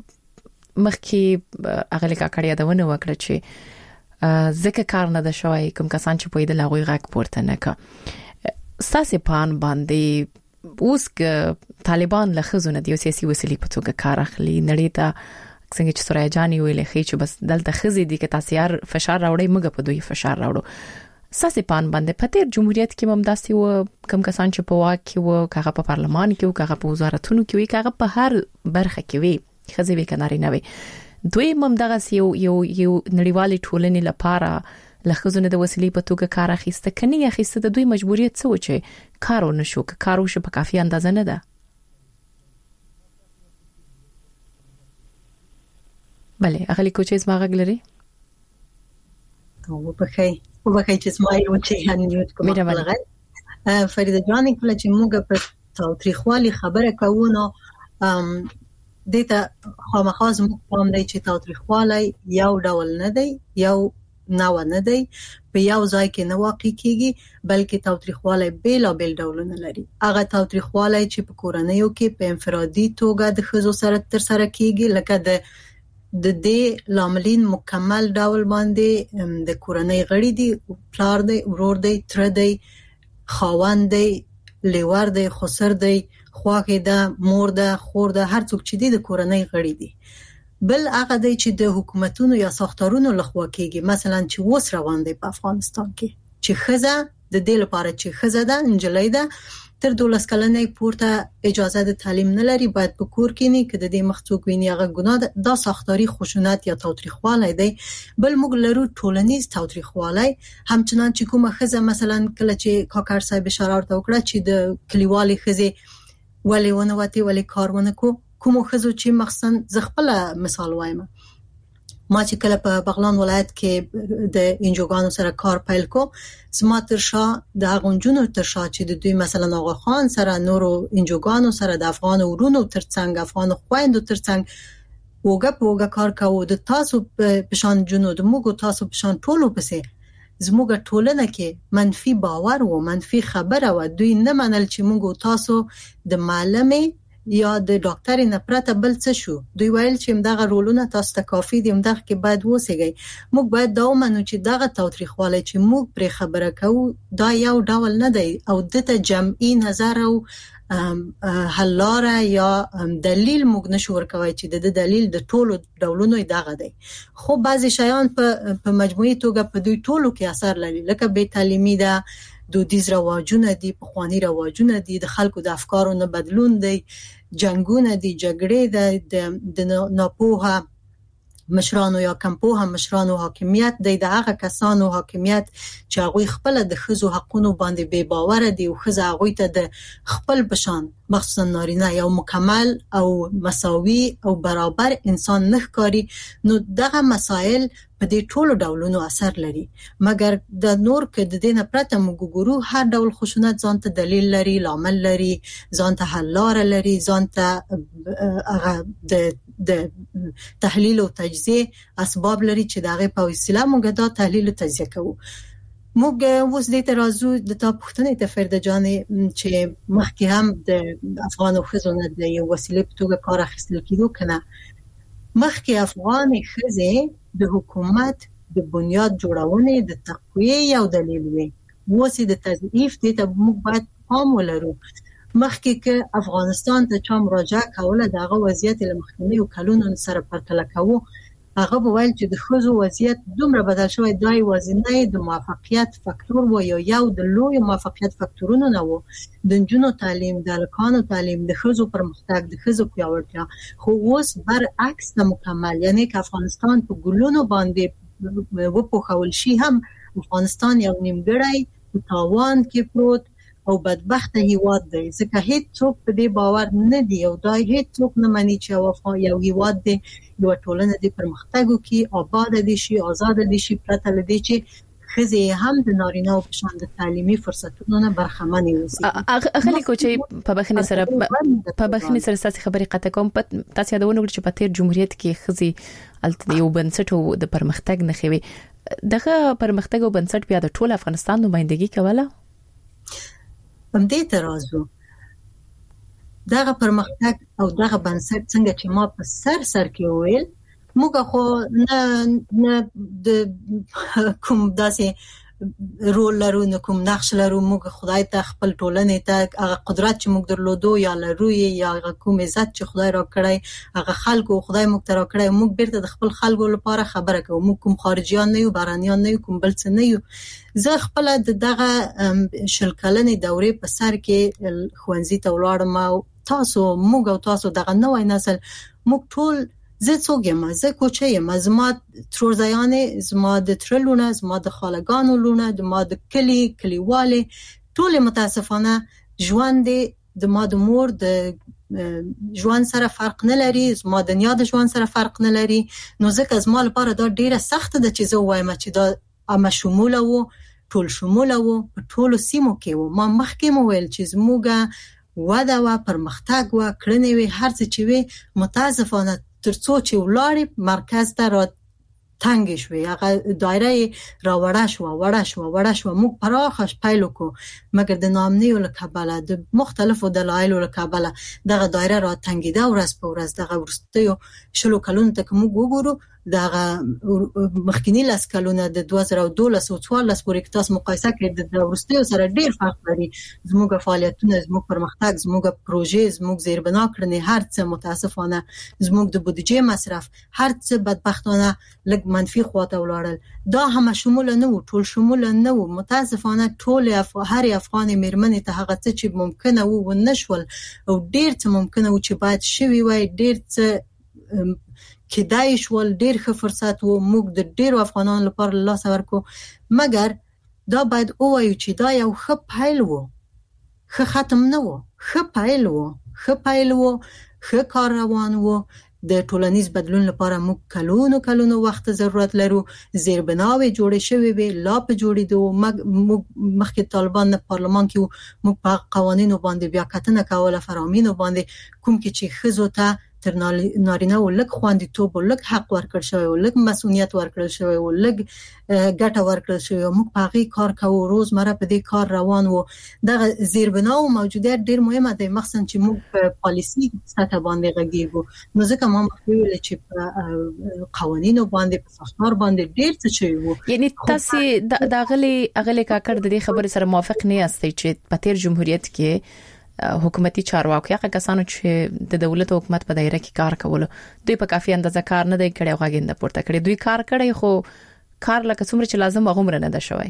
مخکې اغلی کا کړی دا ونه وکړه چې ځکه کار نه د شوی کوم کسان چې په دې لغوي غږ پورته نه کا ساسې پان باندې اوس ک طالبان له خزونه د سیاسي وسیلې په توګه کار اخلي نړۍ ته څنګه چې سورای جانې ویلې خې چې بس دلته خزي دي کې تاسو فشار راوړي موږ په دوی فشار راوړو ساسې پان باندې په تیر جمهوریت کې ممداسي و کم کسان چې په واک کې و کاغه په پارلمان کې و کاغه په وزارتونو کې وي کاغه په هر برخه کې وي خزي وی کناري نه وي دوی ممدغه یو نړیوالي ټولنې لپاره لخصونه د وسیلې په توګه کار اخیسته کني اخیسته د دوی مجبوریت څه و چې کارونه شو که کارو شو په کافي اندازه نه ده بله اغلی کوچې ما غږ لري او بخای چې ما یو چې هنیوت کوم غلغل فریده جان کله چې موږ په تاریخوالي خبره کوو نو دته خامخاز مقام دی چې تاریخوالي یو ډول نه دی یو نه دی په یو ځای کې نه واقع کیږي بلکې تاریخوالي بیل ډولونه لري هغه تاریخوالي چې په کورنیو کې په انفرادي توګه د خزو سره تر سره کیږي لکه د دې لاملین مکمل ډول باندې د کورنۍ غړي دي پلار دی ورور دی تر دی خاوند دی لیوار دی خسر دی خواخې ده مور ده خور ده هر څوک چې دی د کورنۍ غړي دي بل هغه دی چې د حکومتونو یا ساختارونو لخوا کېږي مثلا چې وس روان دی په افغانستان کې چې خزه د دې لپاره چې خزه ده انجلۍ ده تر 12 کلنې پورته اجازه د تعلیم نه لري باید په کور کې نه کده د مخڅوک ویني هغه ګناه ده ساختاري خشونت یا تاریخوالي دی بل موږ لرو ټولنیز تاریخوالي همچنان چې کومه خزه مثلا کله چې کاکړ صاحب اشاره وکړه چې د کلیوالي خزه ولې ونوتی ولې کارونه کوم خزو چې مخصن زغپل مثال وایم ما چې کله په بغلان ولایت کې د انجوګانو سره کار پیل کو زما ترشا د غونجونو ترشا چې د دوی مثلا آقا خان سره نورو انجوګانو سره د افغان ورونو ترڅنګ افغان خويندو ترڅنګ وګه کار کوو د تاسو په شان جنو د موږ تاسو په شان ټولو پسې زموږ ټولنه کې منفي باور او منفي خبره و دوی نه منل چې موږ تاسو د معلمې یا د ډاکټر نه پرته بل څه شو دوی ویل چې دغه رولونه تاسو ته کافي دي دغه کې باید وسیږي موږ باید دا ومنو چې دغه تاریخوالي چې موږ پر خبره کوو دا یو ډول نه دی او دته جمعي نظر او حلاره یا دلیل موږ نشو ورکوي چې د دلیل د ټولو ډولونو دغه دی خو بعضی شیان په مجموعي توګه په دوی ټولو کې اثر لري لکه بې تعلیمي ده دودیز رواجونه دي پخوانی رواجونه دي د خلکو د افکارو نه بدلون دي جنگونه دي جګړې د ناپوهه مشرانو یا کمپوهه مشرانو حاکمیت د هغه کسانو حاکمیت چې هغه خپل د خزو حقونو باندې بے باور دي او خزه هغه ته د خپل بشان مخصوصا نارینه یو مکمل او مساوي او برابر انسان نه ښکاري نو دغه مسائل په دې ټولو ډولونو اثر لري مګر د نور کې د دینه پرته موږ ګورو هر ډول خشونت ځان ته دلیل لري لامل لري ځان ته حل لاره لري ځان ته هغه د تحلیل او تجزیه اسباب لري چې دغه په وسیله موږ دا تحلیل او تجزیه کوو موږ اوس د ترازو د تاپختنې ته فرده جانې چې مخکې هم د افغان خزونه د یو وسیله په توګه کار اخیستل کېدو کنه مخکې افغان خزه د حکومت د بنیاد جوړونې د تقویه یو دلیل وي واسي د تضعیف د ته موږ باید پام ولرو مخکې کې افغانستان ته چا مراجعه کوله دغه وضعیت له مخکنی او کلونو سره پرتله کوو هغه وویل چې د ښځو وضعیت دومره بدل شوی دی وازنه د موفقیت فاکتور و یو د لوی موفقیت فاکتورونو نه و د نجونو تعلیم د الکانو تعلیم د ښځو پرمختګ د ښځو پیاوړتیا خو اوس برعکس د مکمل یعنی که افغانستان په ګلونو باندې وپوښول شي هم افغانستان یو نیمګړی په تاوان کې پروت او بدبخت هیواد دی ځکه هیڅ څوک په دې باور نه دی او دا هیڅ څوک نه مانی چې یو هیواد دی یو ټولنه دی پرمختګ وکړي آباد دي شي آزاد دي شي پرته لدی چې خزه هم د نارینه او پښان د تعلیمي فرصتونو نه برخمن وي اخلي کوچي په بخنه سره ساسي خبري قطه کوم تاسو یادونه وکړئ چې په تیر جمهوریت کې خزي الته یو بنسټ د پرمختګ نه خوي دغه پرمختګ او بنسټ بیا د ټول افغانستان نمائندګي کوله هم دې ترازو دغه پرمختګ او دغه بنسټ څنګه چې ما په سر کې ویل موږ خو نه د کوم داسې رول لرو نه کوم نقش لرو موږ خدای ته خپل ټولنې ته هغه قدرت چې موږ درلودو یا لرو یا کوم عزت چې خدای را کړی هغه خلکو خدای موږ ته را کړی موږ بیرته د خپل خلکو لپاره خبره کوو موږ کوم خارجيان نه یو بهرانيان نه یو کوم بل څه نه یو زه خپل دغه شل کلنې دورې په سر کې خوانزي ته ولاړم تاسو موږ او تاسو دغه نوې نسل موږ ټول زه څوک یم زه کوچه یم زما ترورزایانې زما د ترلونه زما د خالګانو لونه زما د کلیواله ټول متاسفانه ژوند د ما د مور د ژوند سره فرق نه لري زما د دنیا د ژوند سره فرق نه لري نو ځکه زما لپاره دا ډیره سخت ده چې زه وایم چې دا عامه شموله وو ټول شموله وو په ټولو سیمو کې وو ما مخکې مو ویل چې زموږه وده وا پرمختګ وا کړنې وي هر څه چې وي متاسفانه ترڅو چې ولاري مرکز ته را تنگ شوی هغه دایره را وړه شو موږ پراخش پیلو کو مګر د نامنیو لکبله د مختلفو دلایلو لکبله دغه دایره را تنګیده ورځ په ورځ دغه ورستیو شلو کلون ته کوم وګورو دغه مخکینی لاس کلونه د 2012 او 14 پورې تاسو مقایسه کړئ د ورستیو سره ډیر فرق لري زموږ فعالیتونه زموږ پرمختګ زموږ پروژې زموږ زیربنا کړنې هر څه متاسفانه زموږ د بودیجې مصرف هر څه بدبختانه لګ منفي خواته ولاړل دا هم شمول نه و ټول شمول نه و متاسفانه ټول هر افغان میرمنې ته هغه څه چې ممکنه و نشول او ډیر څه ممکنه و چې باید شوي وای ډیر څه کېدای شول ډیر ښه فرصت وو موږ د ډیرو افغانانو لپاره لاس ورکو مګر دا باید وایو چې دا یو ښه پیل وو ښه ختم نه وو ښه پیل وو ښه کار روان وو د ټولنیز بدلون لپاره موږ کلونو وخت ضرورت لرو زیربناوي جوړې شوې وي لا په جوړېدو مخکې طالبان په پارلمان کې موږ په قوانینو باندې بیا کتنه کوله فرامینو باندې کوم کې چې خزو ته تر نارینه ولک خواندیتوب ولک حق ورکړ شوی ولک مسؤلیت ورکړل شوی ولک ګټه ورکړل شوی موږ په هغه کار کوو روزمره په دې کار روان وو دغه زیربناو موجودیت ډیر مهمه ده مخصوصا چې موږ په پالیسي سطح باندې غږیږو نو ځکه ما مخویل چې په قوانینو باندې په ساختار باندې ډیر څه شوی وو یعنی تاسو د اغلی کاکړ د دې خبرې سره موافق نه یاستئ چې په تیر جمهوریت کې حکومتي چارواکي هغه کسانو چې د دولت او حکومت په دایره کې کار کولو دوی په کافي اندازه کار نه دی کړی او غاګینده پورته کړی دوی کار کړی خو کار لکه څومره چې لازم هغه نه ده شوی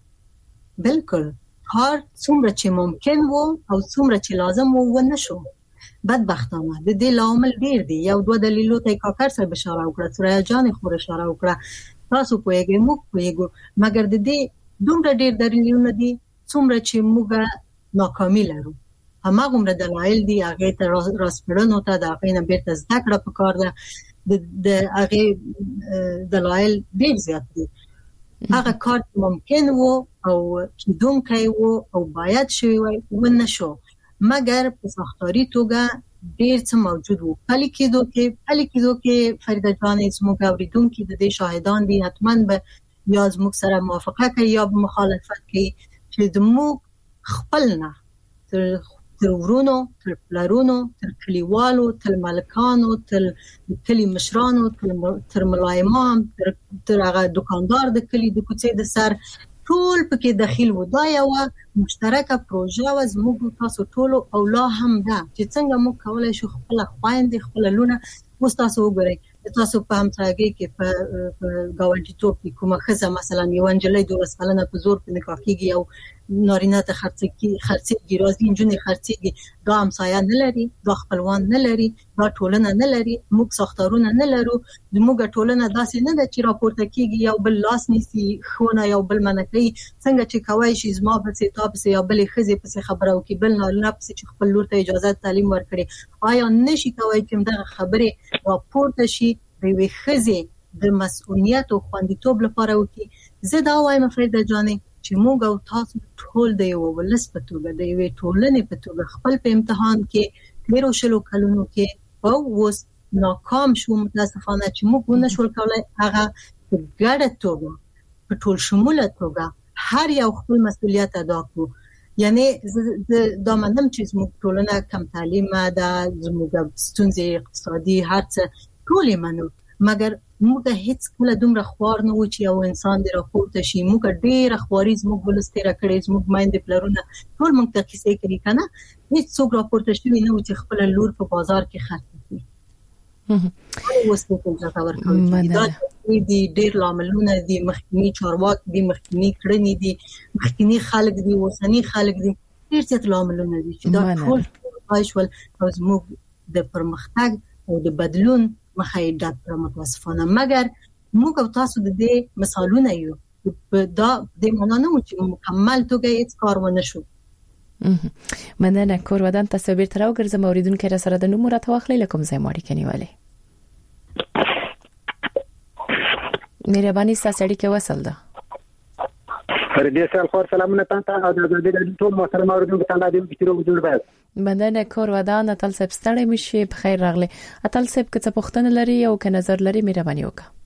بالکل کار څومره چې ممکن وو او څومره چې لازم وو ونه شو بدبختانه د دې لامل ډیر دی یو دوه دلیلو ته کاکړ سره اشاره وکړه سوریا جان خور اشاره وکړه تاسو پوهیږئ موږ پوهیږو مګر د دې دومره ډیر دلیلونه دي څومره چې موږ ناکامي لرو هماغومره دلایل دي هغه ته راسپړنو ته د هغه نه بیرته زده کړه پکار ده د هغه دلایل ډیر زیات دي هغه کار ممکن وو او کیدونکي وو او باید شوی وای ونه شو مګر په ساختاري توګه ډیر څه موجود وو پلي کېدو کې فریده جان زموږ اوریدونکو د دې شاهدان دي حتما به یا زموږ سره موافقه کوي یا مخالفت کوي چې د موږ خپل نه تر ورونو تر پلرونو تر کلیوالو تر ملکانو تر کلی مشرانو تر ملایمان تر هغه دکاندار د کلی د کوڅې د سر ټول پکې داخل و دا یو مشترکه پروژه و زموږ تاسو ټول او لا هم ده چې څنګه موږ کولای شو خپل خويندې خپل لونه وستاسو وګورئ تاسو په همسایګۍ کې په گاونډیتوب کې کومه خزه مثلا یو انجلۍ 12 کلنه په زور په نکاح کېږي او نارینه ته خرڅېږي راځي انجونې خرڅېږي دا همسایه نه لري دا خپلوان نه لري دا ټولنه نه لري موږ ساختارونه نه لرو موږ ټولنه داسې نه ده چې راپورته کېږي یو بل لاس نیسي خونه یو بل منکې څنګه چې کوي شي زما په ستاب سي یا بل خزه په خبره او کې بل نه په چې خپل لور ته اجازه تعلیم ورکړي آیا نشي کوي چې دا خبره راپورته شي د وی خزه د مسؤلیت او خوندیتوب لپاره وکي زه دا وایم فريده جانې چې موږ او تاسو ټول د یو ولس په توګه د یو ټولنې په توګه خپل په امتحان کې ډیرو شلو کلونو کې او وس ناکام شو متاسفانه چې موږ نشول کولای هغه په ګډه توګه په ټول شموله توګه هر یو خپل مسؤلیت ادا کړو یعنی دا منم چې موږ ټولنه کم تعلیمه ده زموږ ستونزې اقتصادي هرڅه ټول منو مګر موږ هیڅ کله دومره خوار نه و چې یو انسان دی راپورته شي موږ ډېر خواري زموږ ولستره کړې زموږ مایند پلرونه ټول موږ ته کیسې کوي کنه هیڅ څوک راپورته شوی نه و چې خپل لور په بازار کې خرڅ کړي اوس په ځکه ورکوي دا دي ډېر لاملونه دي مخکنی چارواکي دي مخکنی کړنې دي مخکنی خلک دي وسنی خلک دي ډېر څه لاملونه دي چې دا ټول پایشول او زموږ د پرمختګ او د بدلون مخایدات پر متاسفانه مګر موږ او تاسو د دې مثالونه یو دا د مونانو چې مکمل توګه هیڅ کار ونه شو مننه کور ودان تاسو بیرته راوګرځم اوریدونکو را سره د نوم راته واخلې لکم زې ماړی کنيواله مهرباني ساسړی کې وصل ده پر دې سال خور سلامونه تاسو او د دې ټول محترم اوریدونکو ته د دې کیرو جوړ بای مننه کور ودان اتل صاحب ستړی مشي په خیر راغلی اتل صاحب که څه پوښتنه لري او که نظر لري مهرباني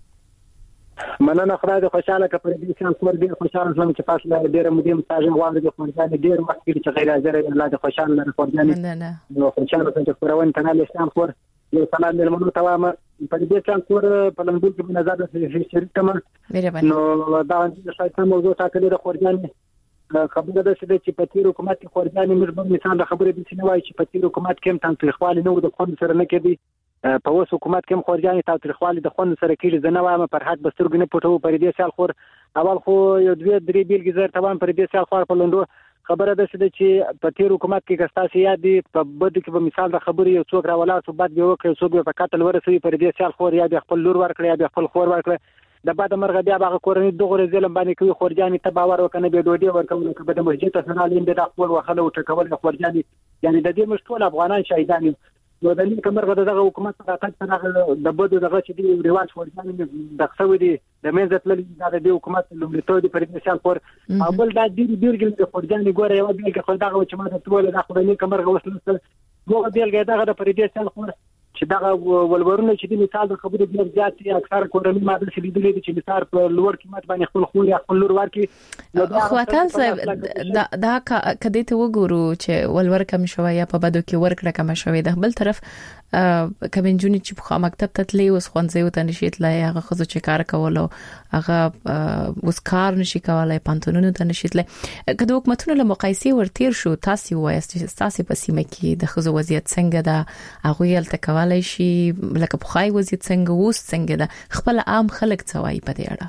وکړه مننه خدای دې خوشاله کړي پر دې سال خور دې خوشاله شوم چې تاسو له ډېر مودې مساج غواړم د خورځان ډېر وخت کې چې غیر حاضر الله دې خوشاله لري خورځان مننه نو خوشاله څنګه خبرونه کنه اسلام خور یو سلام ملمنو توامه په دې څنګه خور په لندن کې نظر د شریک تمه نو دا د شایسته موضوع ټاکلې د خورځان خبره ده چې په تیر حکومت کې خورځانې موږ مثال د خبرې د سینوای چې په تیر حکومت کې هم تنخوالي نو د خون سره نه کېدی په اوس حکومت کې هم خورځانې تنخوالي د خون سره کېږي زنه وایم پر حق بسترګ نه پټو پر دې سال خور اول خو یو دوه درې بیلګې زر تمام پر دې سال خور په لندو خبره ده چې په تیر حکومت کې کستاسي یاد دي په بد کې به مثال د خبرې یو څوک راولا څو بعد به وکړي څوک په قتل ورسوي پر دې سال خور یا خپل لور ورکړي یا خپل خور ورکړي د بعد مرغ بیا هغه کورنۍ دغه ظلم باندې کوي خورجاني ته باور وکنه به ډوډۍ ورکول کبه د مسجد ته نه لیم د خپل وخله او ټکول خورجاني یعنی د دې مشټول افغانان شهیدان نو د دې کومرغه دغه حکومت طاقت څنګه د بده دغه چې دی ریواج خورجاني د څو دي د منځ تل د دې حکومت لومړیتوب دی پر دې شان پر اول دا ډیر ګل خورجاني ګوره یو بیل کې خو دغه چې ما ته ټول د خپلې کومرغه وسلسل دوه بیل کې دغه د پر دې شان خور چې دا ولورونه چې د مثال د خبرې ډیر زیات دي اکثر کورنۍ ماده چې لیدلې چې مثال په لوړ قیمت باندې خپل خور یا خپل لور ورکي خو تل صاحب دا کدی ته وګورو چې ولور کم شوی یا په بدو کې ورکړه کم شوی د بل طرف کمنجونی چې په مکتب ته تللی اوس خوانځي وته نشي تلای هغه خو چې کار کولو هغه اوس کار نشي کولای پانتونونو ته نشي تلای کله حکومتونو له مقایسې ورتیر شو تاسو وایست چې تاسو په سیمه کې د خزو وضعیت څنګه ده هغه یل تکوالای شي لکه په خای وضعیت څنګه اوس څنګه ده خپل عام خلک څوای په دې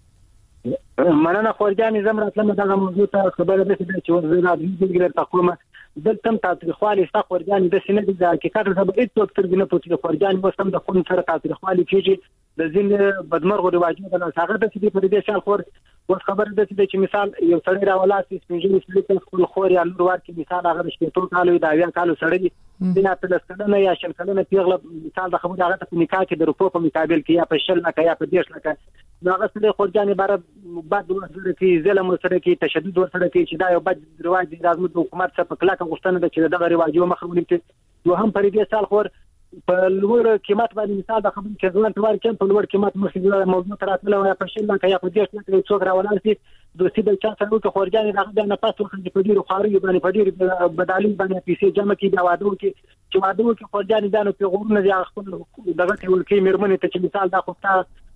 اړه مننه خورجاني زمرا دغه موضوع ته خبره ده چې وزیر اعظم تقوم دلته تاریخوالي ستا خورجاني د سینې د حقیقت سبب هیڅ تر نه پوهیږي خورجاني وسم د خون سره تاریخوالي کیږي د ځین بدمرغو رواجونو د هغه د دې پر دې شال خور اوس خبره ده چې مثال یو سړی راولاسي سپینځلي سړي خپل خور یا نور ورکي مثال هغه شپږ کالو د اویا کالو سړی د نه په لسکلنه یا شلکلنه پیغله مثال د خبره هغه په نکاح کې د روپو په مقابل کې یا په شل نه یا په 10 لکه هغه سړي خورجاني عبارت بعد ورسره کې ظلم ورسره کې تشدد ورسره کې چې دا یو بد رواج دی د حکومت څخه په کلاکه غوښتنه ده چې دغه رواجو مخرونی ته یو هم پر دې سال خور په لوړ قیمت باندې مثال د خبرې کې ځوان تور کې په لوړ قیمت مخې موضوع تراتله او په شل لکه یا په 10 لکه څوک راولاسي دوی د چا سره د خورجاني دغه نه پاتو خو په ډیرو خاري باندې په ډیر بدالین باندې پیسې جمع کې دا وادو کې چې وادو کې خورجاني دانو په غوړنه ځای خپل دغه ټول کې مرمنه ته چې مثال دا خو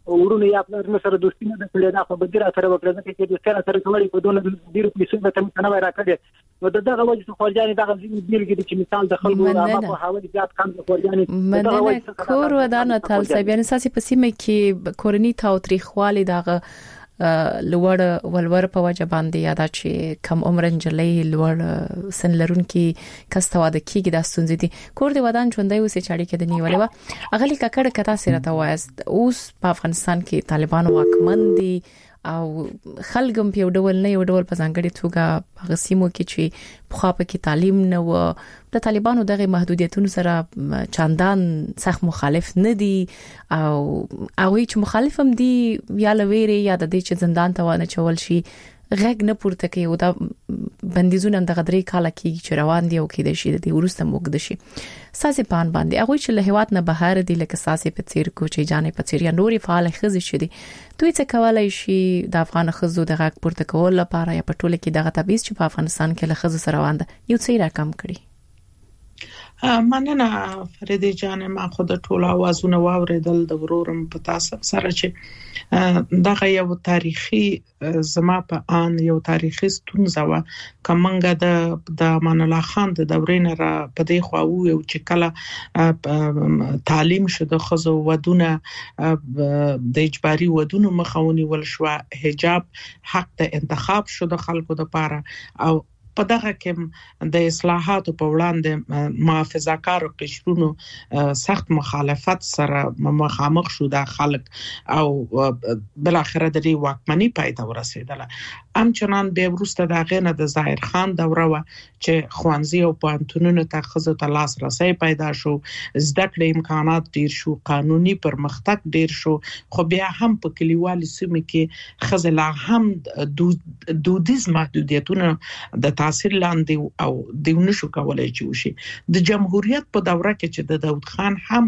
ورونه یا خپل سره دوستي نه کړې دا خو بدیره سره وکړه چې دوستي سره کولای په دونه ډیر پیسې به تم نه راکړي نو دغه وجه خورجاني دغه بیلګې چې مثال د خلکو هغه په حواله زیات کم خورجاني مننه کور ودانه تل سبيان ساسي په سیمه کې کورنی تاوتریخوالي دغه لوړ ولور په وجه باندې یاده چې کم عمر جلې لوړ سن لرونکي کستواده کیږي د ستونزې دي کور دی ودان ژوندۍ اوسې چاړي کې د نیولې و اغلی ککړه کتا سره تا وایست اوس په افغانستان کې طالبان واکمن دي او خلګم په ډول نه یو ډول په ځانګړي توګه په سیمو کې چې په خاطر کې تعلیم نه و د طالبانو دغه محدودیتونو سره چاندان سخت مخالف نه دي او چې مخالف هم دي یا لويري یا د دې چې زندان ته ونه چول شي غږ نه پورته کوي او دا بندیزونه د غدري کاله کې چې روان دي او کې د شي د ورسته موږ د شي ساسي پان باندې هغه چې له هوات نه بهر دي لکه ساسي په تیر کو چې جانې په تیر یا نوري فعال خزي شدي دوی څه کولای شي د افغان خزو د غږ پورته کول لپاره یا په ټوله کې دغه تبعیض چې په افغانستان کې له خزو سره روان ده یو څه راکم کړي مننه فريدي جان ما خود ټول اوازونه واوریدل د ورورم په تاسو سره چې دغه یو تاریخي زما په ان یو تاریخي ستونزه و کومنګ د امان الله خان د دورې نه را په دې خو او چې کله تعلیم شوه خزو ودونه د اجباري ودونو مخاوني ول شو حجاب حق د انتخاب شوه د خلکو لپاره او په دغه کې د اصلاحاتو په وړاندې محافظه‌کارو قشرونو سخت مخالفت سره مخامخ شو د خلک او بل اخر د واکمنۍ پای ته ورسېدله همچنان به ورسته د غینه د ظاهر خان دوره و چې خوانزي او پانتونونو ته خزو ته لاس رسي پیدا شو زده کړې امکانات ډیر شو قانوني پرمختګ ډیر شو خو بیا هم په کلیوالي سیمه کې خزلا هم دودیز محدودیتونه د تاثیر لاندې او دیونه شو کولای چې وشي د جمهوریت په دوره کې چې د داود خان هم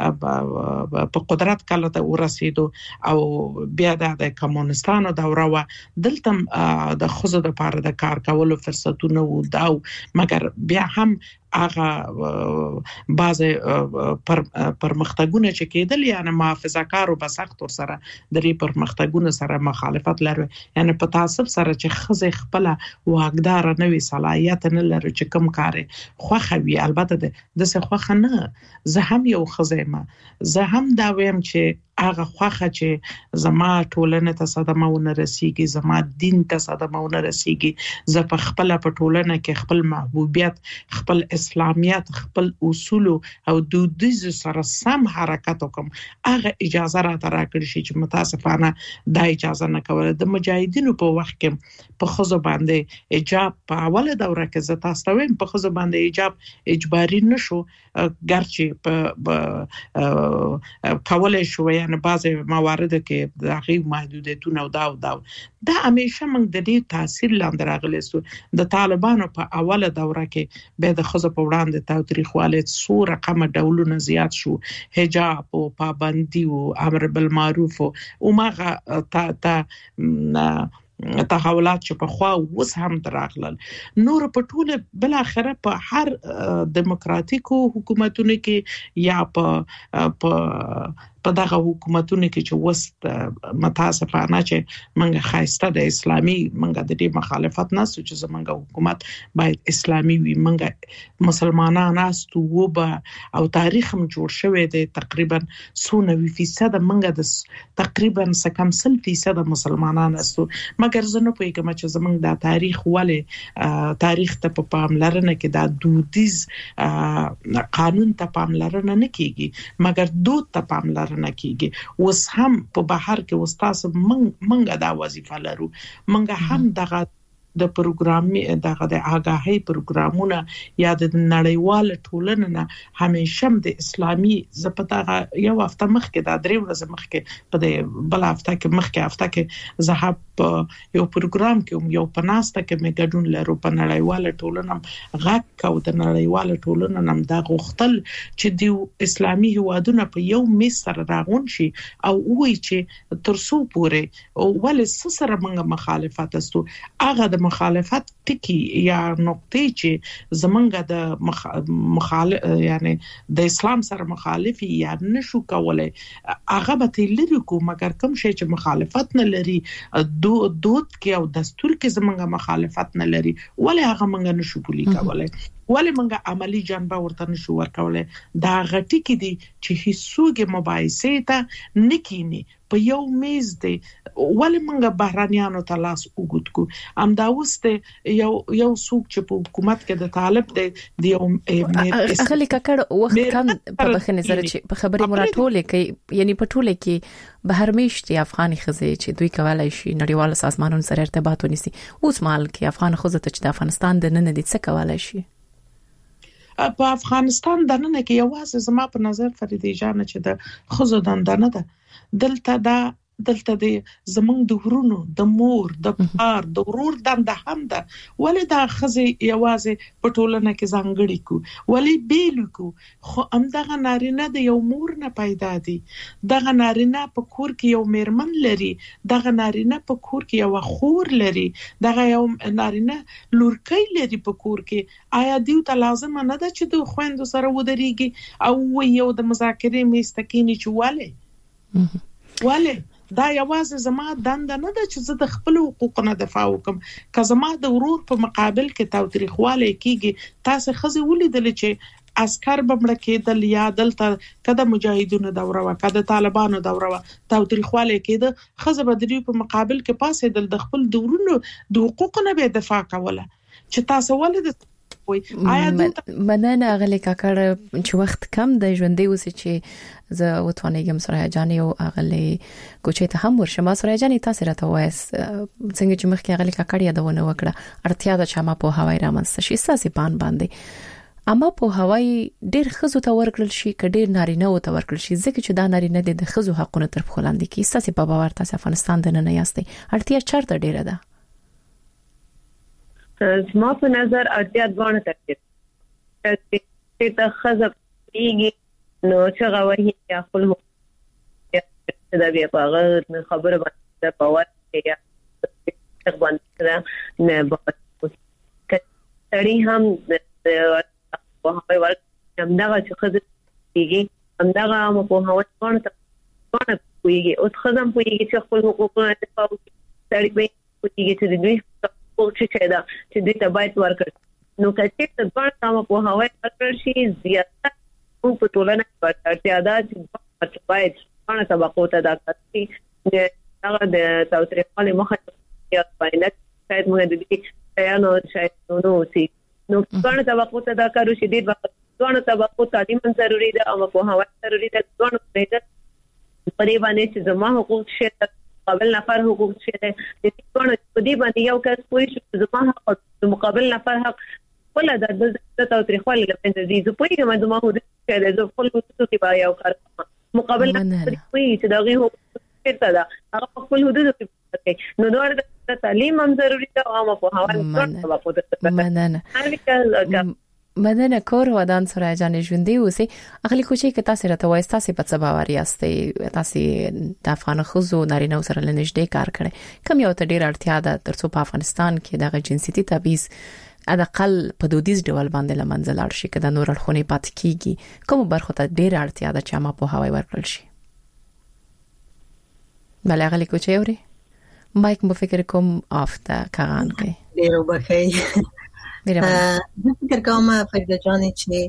په قدرت کله ته ورسېدو او بیا د کمونستانو دوره و دلته د خزو د پاره د کار کولو فرصتونه و داو مګر بیا هم هغه بعضه پرمختګونه چې کېدل یعنی محافظه‌کارو به سخت ور سره د پرمختګونو سره مخالفت لري یعنی په تعصب سره چې خزه خپل واقدار نه وي صلاحیت نه لري چې کوم کار خوخه وي البته د څه خوخه نه زه هم یو خزه ما زه هم دا ویم چې هغه خوخه چې زما ټولنه ته صدمه ونه رسیږي زما دین ته صدمه ونه رسیږي زه په خپل په ټولنه کې خپل محبوبیت خپل اسلامیت خپل اصول او دودیز سره سم حرکت وکم هغه اجازه را تراکړي شي چې متاسفانه دا اجازه نه کوله د مجاهدینو په وخت کې په خزو باندې حجاب په اوله دوره کې زه تاسو ته په خزو باندې حجاب اجباري نشو ګرچې په کولای شو یعنی بعضی موارد کې دغه محدودیتونه او دا همیشه موږ د دې تاثیر لاندې راغلی سو د طالبانو په اوله دوره کې به د خزو په وړاندې تاوتریخواله څو رقم ډولونه زیات شو حجاب او پابندي او امر بالمعروف او ماغه تحولات چې په خوا اوس هم دراغلل نور په ټوله بل اخره په هر دیموکراتیکو حکومتونو کې یا په دغه حکومتونو کې چې وست متاسفانه چې منګه خاصه د اسلامي منګه د دې مخالفت نه سوچ چې منګه حکومت باید اسلامي وي منګه مسلمانان استو وبا او تاریخ هم جوړ شوی دی تقریبا 90% منګه د تقریبا 90% مسلمانان استو مګر زه نه پوهیږم چې زمونږ د تاریخ ولې تاریخ ته په پاملرنه کې د دودیز قانون ته پاملرنه نه کیږي مګر دود ته پاملرنه نه کیږي اوس هم په بهر کې استاد منګه دا وظیفه لرو منګه هم دغه د پروګرامي دغه د آگاهي پروګرامونه یا د نړیوال ټولنې نه همیشه د اسلامي زپتاغه یو هفته مخکې د درې ورځې مخکې په بل هفته کې زه یو پروګرام کې یو پناسته کې مې ګډون لرو په نړیوال ټولنه غږ کو د نړیوال ټولنه نم دا غوښتل چې د اسلامي هوادونه په یو میز سره راغون شي او وایي چې ترڅو پورې او ولې سره موږ مخالفت استو هغه د د مخالفت ټکی یا نقطې چې زمونږ د مخالف یعنی د اسلام سره مخالفي یا نشو کولای هغه به لري کو مګر کوم شی چې مخالفت نه لري دود کې او دستور کې زمونږ مخالفت نه لري ولې هغه مونږ نشو پولی کولای ولې مونږ عملی جنبه ورته نشو ورکولای دا غټی کې دي چې هیڅوګه مباحثه ته نکینی په یو میز دی ولې مونږ بهرانيانو ته لاس وګد کو ام دا وسته یو څوک چې په حکومت کې د طالب دی یو اخلي ککړ وخت کم په بخنه زره چې په خبري مراتولې کې یعنی په ټوله کې بهر میشتي افغاني خزه چې دوی کولای شي نړیوال سازمانونو سره ارتباط ونیسي اوس مال کې افغان خزه ته چې د افغانستان د نن دي څه کولای شي په افغانستان د نن کې یوازې زما په نظر فریدې جان چې د خزو دندنه ده دلته د زمونږ د ورونو د مور د پلار د ورور دنده هم ده ولې دا خزه یوازې په ټولنه کې ځانګړي کو ولې بیل کو خو همدغه نارینه د یو مور نه پیدا دي دغه نارینه په کور کې یو میرمن لري دغه نارینه په کور کې یو خور لري دغه یو نارینه لورکۍ لري په کور کې آیا دیو ته لازم نه ده چې د خويندو سره ودرېږي او یو د مذاکرې مستقینی چواله وله دا یوازې زما دنده نه ده چې زه د خپل حقوقو دفاع وکم که زما د ورور په مقابل کې تاوتریخواله کیږي تاسو خزه ولیدل چې عسكر بمړه کېدل یا دلته کده مجاهدونو دوره وا کده طالبانو دوره وا تاوتریخواله کېده خزه بدري په مقابل کې پاسې دل د خپل دورونو د حقوقو نه به دفاع کوله چې تاسو ولید مننه غلي کاکړ چې وخت کم د ژوندې اوسې چې زه وتوانېږم سره جانې او اغلي کوچې ته هم ورشم سره جانې تاسو راته وایس څنګه چې مخکې اغلي کاکړ یادونه وکړه اړتیا ده چې ما په هواي رامنځته شي ساسي پان باندې اما په هواي ډېر خزو ته ورکړل شي کډېر نارینه او ته ورکړل شي ځکه چې دا نارینه د خزو حقونه تر خلاندې کی ساسي په باور تاسو افغانستان د نه یاستئ اړتیا چرته ډېره ده زما په نظر اړتیا دوه ته چې ته خزه پیږي نو چې غوړي یا خپل دا بیا په خبره باندې په واسطه یا باندې نه کړي هم په هغه ورته همدغه چې خزه پیږي همدغه مو په هغه څنګه پیږي او خزه پیږي چې خپل حقوقونه دفاع کوي سړي پیږي چې دوی او چې دا چې دې ته باید ورکړي نو کله چې ځوان سم په هواي ورکړ شي زیاته او په ټولنه کې اړتیا ده چې باید څنګه طبقو ته دا کوي هغه د تاوتریخوالي مخه یا باید شاید موږ د دې یا نو شاید نو سي نو څنګه طبقو ته دا کارو شي دې ځوان طبقو تعلیم ضروری ده او په هواي ضروری ده ځوان په دې باندې چې زموږ حقوق شته مقابل نفر حقوق شته د دې باندې یو کس پوي چې زما حق مقابل نفر حق ولا د تاوتریخوالي لپاره دې زه پوي کوم زما حقوق چې د خپل حقوق کې با یو کار مقابل نفر پوي چې دغه حقوق شته دا هغه خپل حدود کې نو دا تعلیم هم ضروری ده او په حواله مننه کور ودان سره جانې ژوندې اوسې اخلي کوچې کې تاسو راته وایي تاسو په څه باور یاستئ تاسو د افغان خزو نارینه سره لنجدې کار کړي کوم یو ته ډیر اړتیا ده ترڅو په افغانستان کې دغه جنسيتي تبعیض ادقل په دودیز ډول باندې لمنځل لاړ شي کله نور اړخونه پات کیږي کوم برخه ته ډیر اړتیا ده چې ما په هواي ورکړل شي بل اخلي کوچې اوري مایک مو فکر کوم افته کاران کوي ډیر وبخي زه فکر کوم فرید جان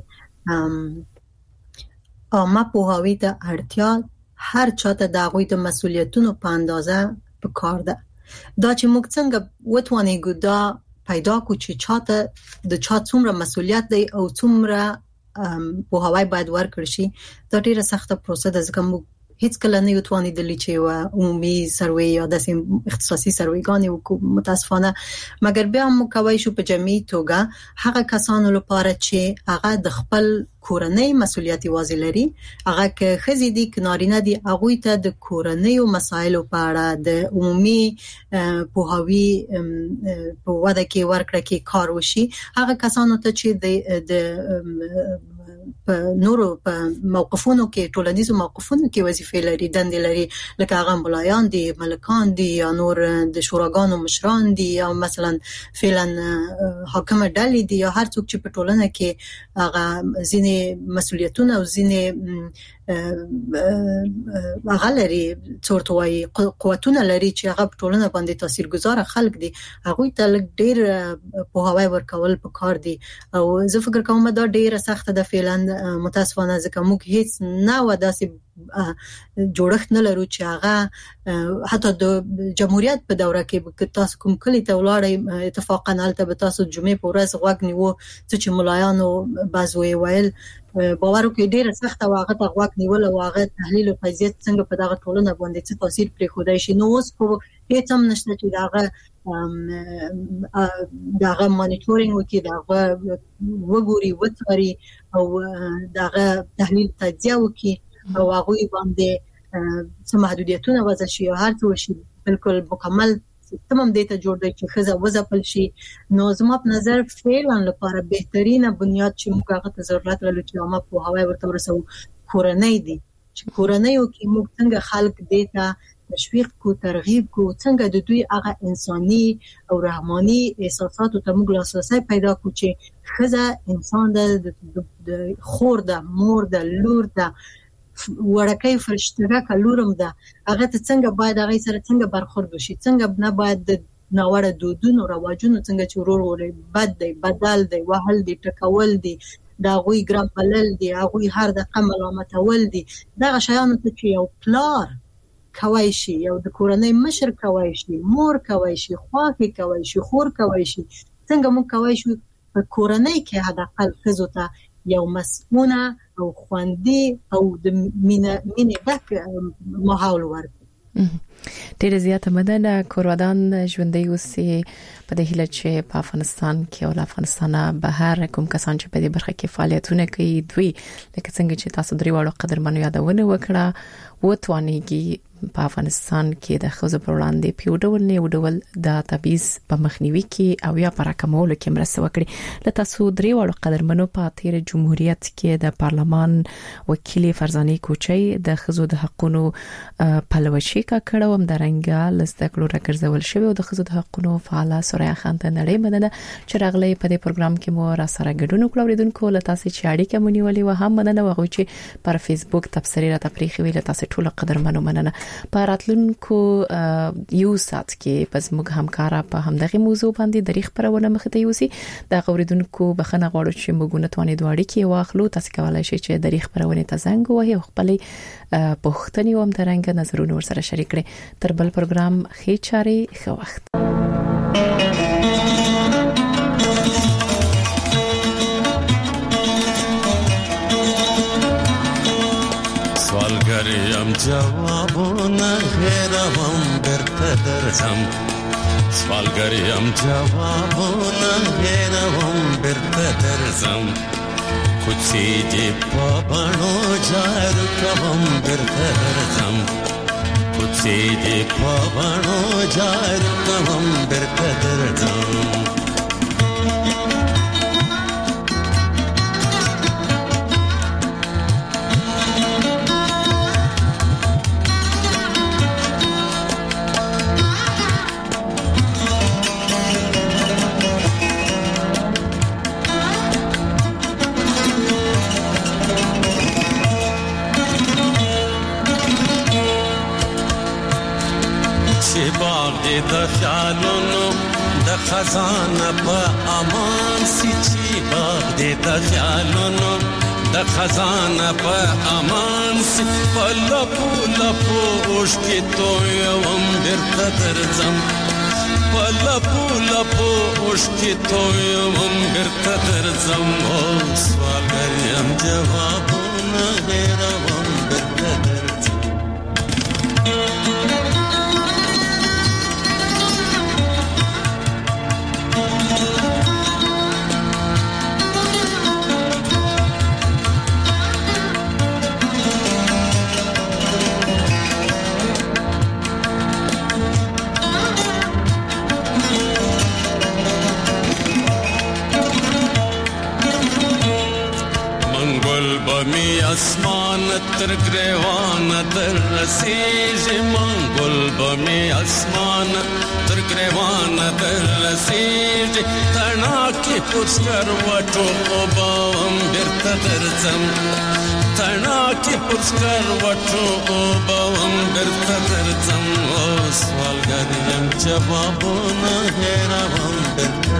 چې ما په هوی ته اړتیا هر چاته د هغوی د مسولیتونو په اندازه په کار ده دا چې موږ څنګه وتوانېږو دا پیدا کو چې چاته د چا څومره مسولیت دی او څومره په هوی باید ورکړ شي دا ډیره سخته پروسه ده ځکه موږ هیڅ کله نه یوتوانی د لیچې او عمومي سروي یا د اختصاصي سرويګان او متاسفانه مګر بیا هم کوي شو په جمعي توګه هغه کسانو لپاره چې هغه د خپل کورنۍ مسولیت واضح لري هغه که خزي دي کنارینه دي هغه ته د کورنۍ مسایلو په اړه د عمومي پوهاوی په وده کې ورکړه کې کار وشي هغه کسانو ته چې د نورو په موقفونو کې ټولنیزو موقفونو کې وظیفه لري دندې لري لکه هغه ملایان دي ملکان دي یا نور د شوراګانو مشران دي یا مثلا فعلا حاکم ډلې دي یا هر څوک چې په ټولنه کې هغه ځینې مسؤلیتونه او ځینې هغه لري څورتوي قوتونه لري چې هغه په ټولنه باندې تاثیرګذار خلک دي هغه ته ډېر په هواي ورکول په کار دي او زه فکر کوم دا ډېر سخت ده فعلا متاسفانه ځکه موږ هیڅ نه وداسې جوړښت نه لرو چې هغه حتی د جمهوریت په دوره کې تاسو کوم کلی ته ولاړی اتفاقا حالت به تاسو جمعې په ورځ غوږ نیو چې ملایانو بازوي ویل باور وکړئ ډیره سخته واغه ته غوږ نیول او هغه تحلیل او فضیلت څنګه په دغه ټولنه باندې څه تاثیر پرې خدای شي نو اوس په هیڅ هم نشته چې دغه مانیټورینګ وکړي دغه وګوري وڅاري او دغه تحلیل تجزیه وکړي او هغه باندې څه محدودیتونه وضع شي او هر څه شي بالکل مکمل تمام دیتا جوړ دی چې خزه وځپل شي نو زما په نظر فعلا لپاره بهترینه بنیاد چې موږ هغه ته ضرورت لرو چې عامه په هواي ورته ورسو کورنۍ دي چې کورنۍ کې موږ څنګه خلک دیتا تشویق کو ترغیب کو څنګه د دوی هغه انساني او رحماني احساساتو ته موږ لاسرسي پیدا کو چې خزه انسان د خور د مور د لور د ورکه فرشته کلورم ده هغه ته څنګه باید هغه سره څنګه برخورد وشي څنګه نه باید د ناوړه دودونو رواجونو څنګه چې ورور بد دی بدل دی وهل دی ټکول دی دا غوي ګرام بلل دی هغه هر دقه ملامتول دی دا شیانو ته چې یو پلار کوي شي یو د کورنۍ مشر کوي شي مور کوي شي خواخي کوي شي خور کوي شي څنګه مون کوي شي په کورنۍ کې هدا خپل خزو ته یو مسؤونه او خوندي او د مینې ډک ماحول ورکړي ډېر زیاته مننه کورودان ژوندۍ اوسې په دې هیله چې په افغانستان کې او افغانستان بهر کوم کسان چې په دې برخه کې فعالیتونه کوي دوی لکه څنګه چې تاسو درې واړو قدرمنو یادونه وکړه وتوانېږي په افغانستان کې د خزو پر وړاندې پیوډول نه وډول د تبعیض په مخنیوي کې او یا پر راکمولو کې مرسته وکړي لکه تاسو درې واړو قدرمنو په تیر جمهوریت کې د پارلمان وکیل فرزانه کوچي د خزو د حقونو پلوشي کړو هم درنګا لستکلو راګرځول شوی او د خزو د حقونو فعاله سوریا خان ته نړۍ مننه چې راغلي په دې پروګرام کې مو را سره ګډون وکړو له تاسو چې اړیکه مونږ ولې و هم مننه وغوي چې پر فیسبوک تبصری را تفریخي ویل تاسو ټول قدرمنو مننه په راتلونکو یو سات کې پس موږ همکارا په همدغه موضوع باندې د خبرونه مخته یوسي د غوړیدونکو بخنه غواړو چې موږ نه توانې دوړي کې واخلو تاسو کولای شئ چې د خبرونه ته زنګ وهي خپل پوښتنې هم درنګ نظرونه ورسره شریک کړئ تر بل پروګرام خې چاري خو وخت سوالگریم جوابونه هیروم برته درځم سوالگریم جوابونه هیروم برته درځم کوڅې دې په بڼو جارو کوم برته درځم کوڅې دې په بڼو جارو کوم برته درځم د خیالونو د خزانه په امان سي چې باغ دې د خیالونو د خزانه په امان سي په لپو لپو اوښ کې تویم درته درځم په لپو لپو اوښ کې تویم درته درځم او سوالګر یم جوابونه هېروم درته درځم بمی اسمان تر گریوان در رسیجما گل بمی اسمان تر گریوان در رسیج تنا کی پوسکر وټو وبم بیرته درځم تنا کی پوسکر وټو وبم بیرته درځم او سوالګر یم جوابونه هېروم بیرته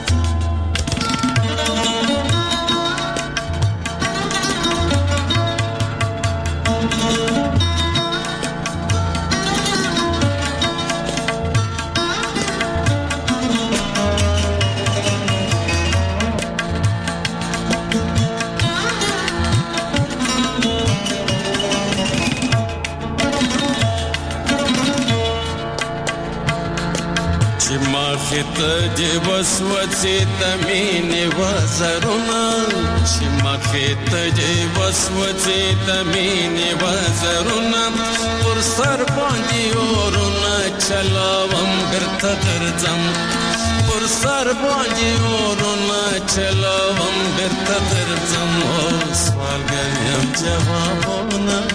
خط دی وسوسه تمینه وزرونه چې مخت دی وسوسه تمینه وزرونه پر سر باندې ورونه چلاوم بیرته درځم پر سر باندې ورونه چلاوم بیرته درځم او سوالګر یم جوابونه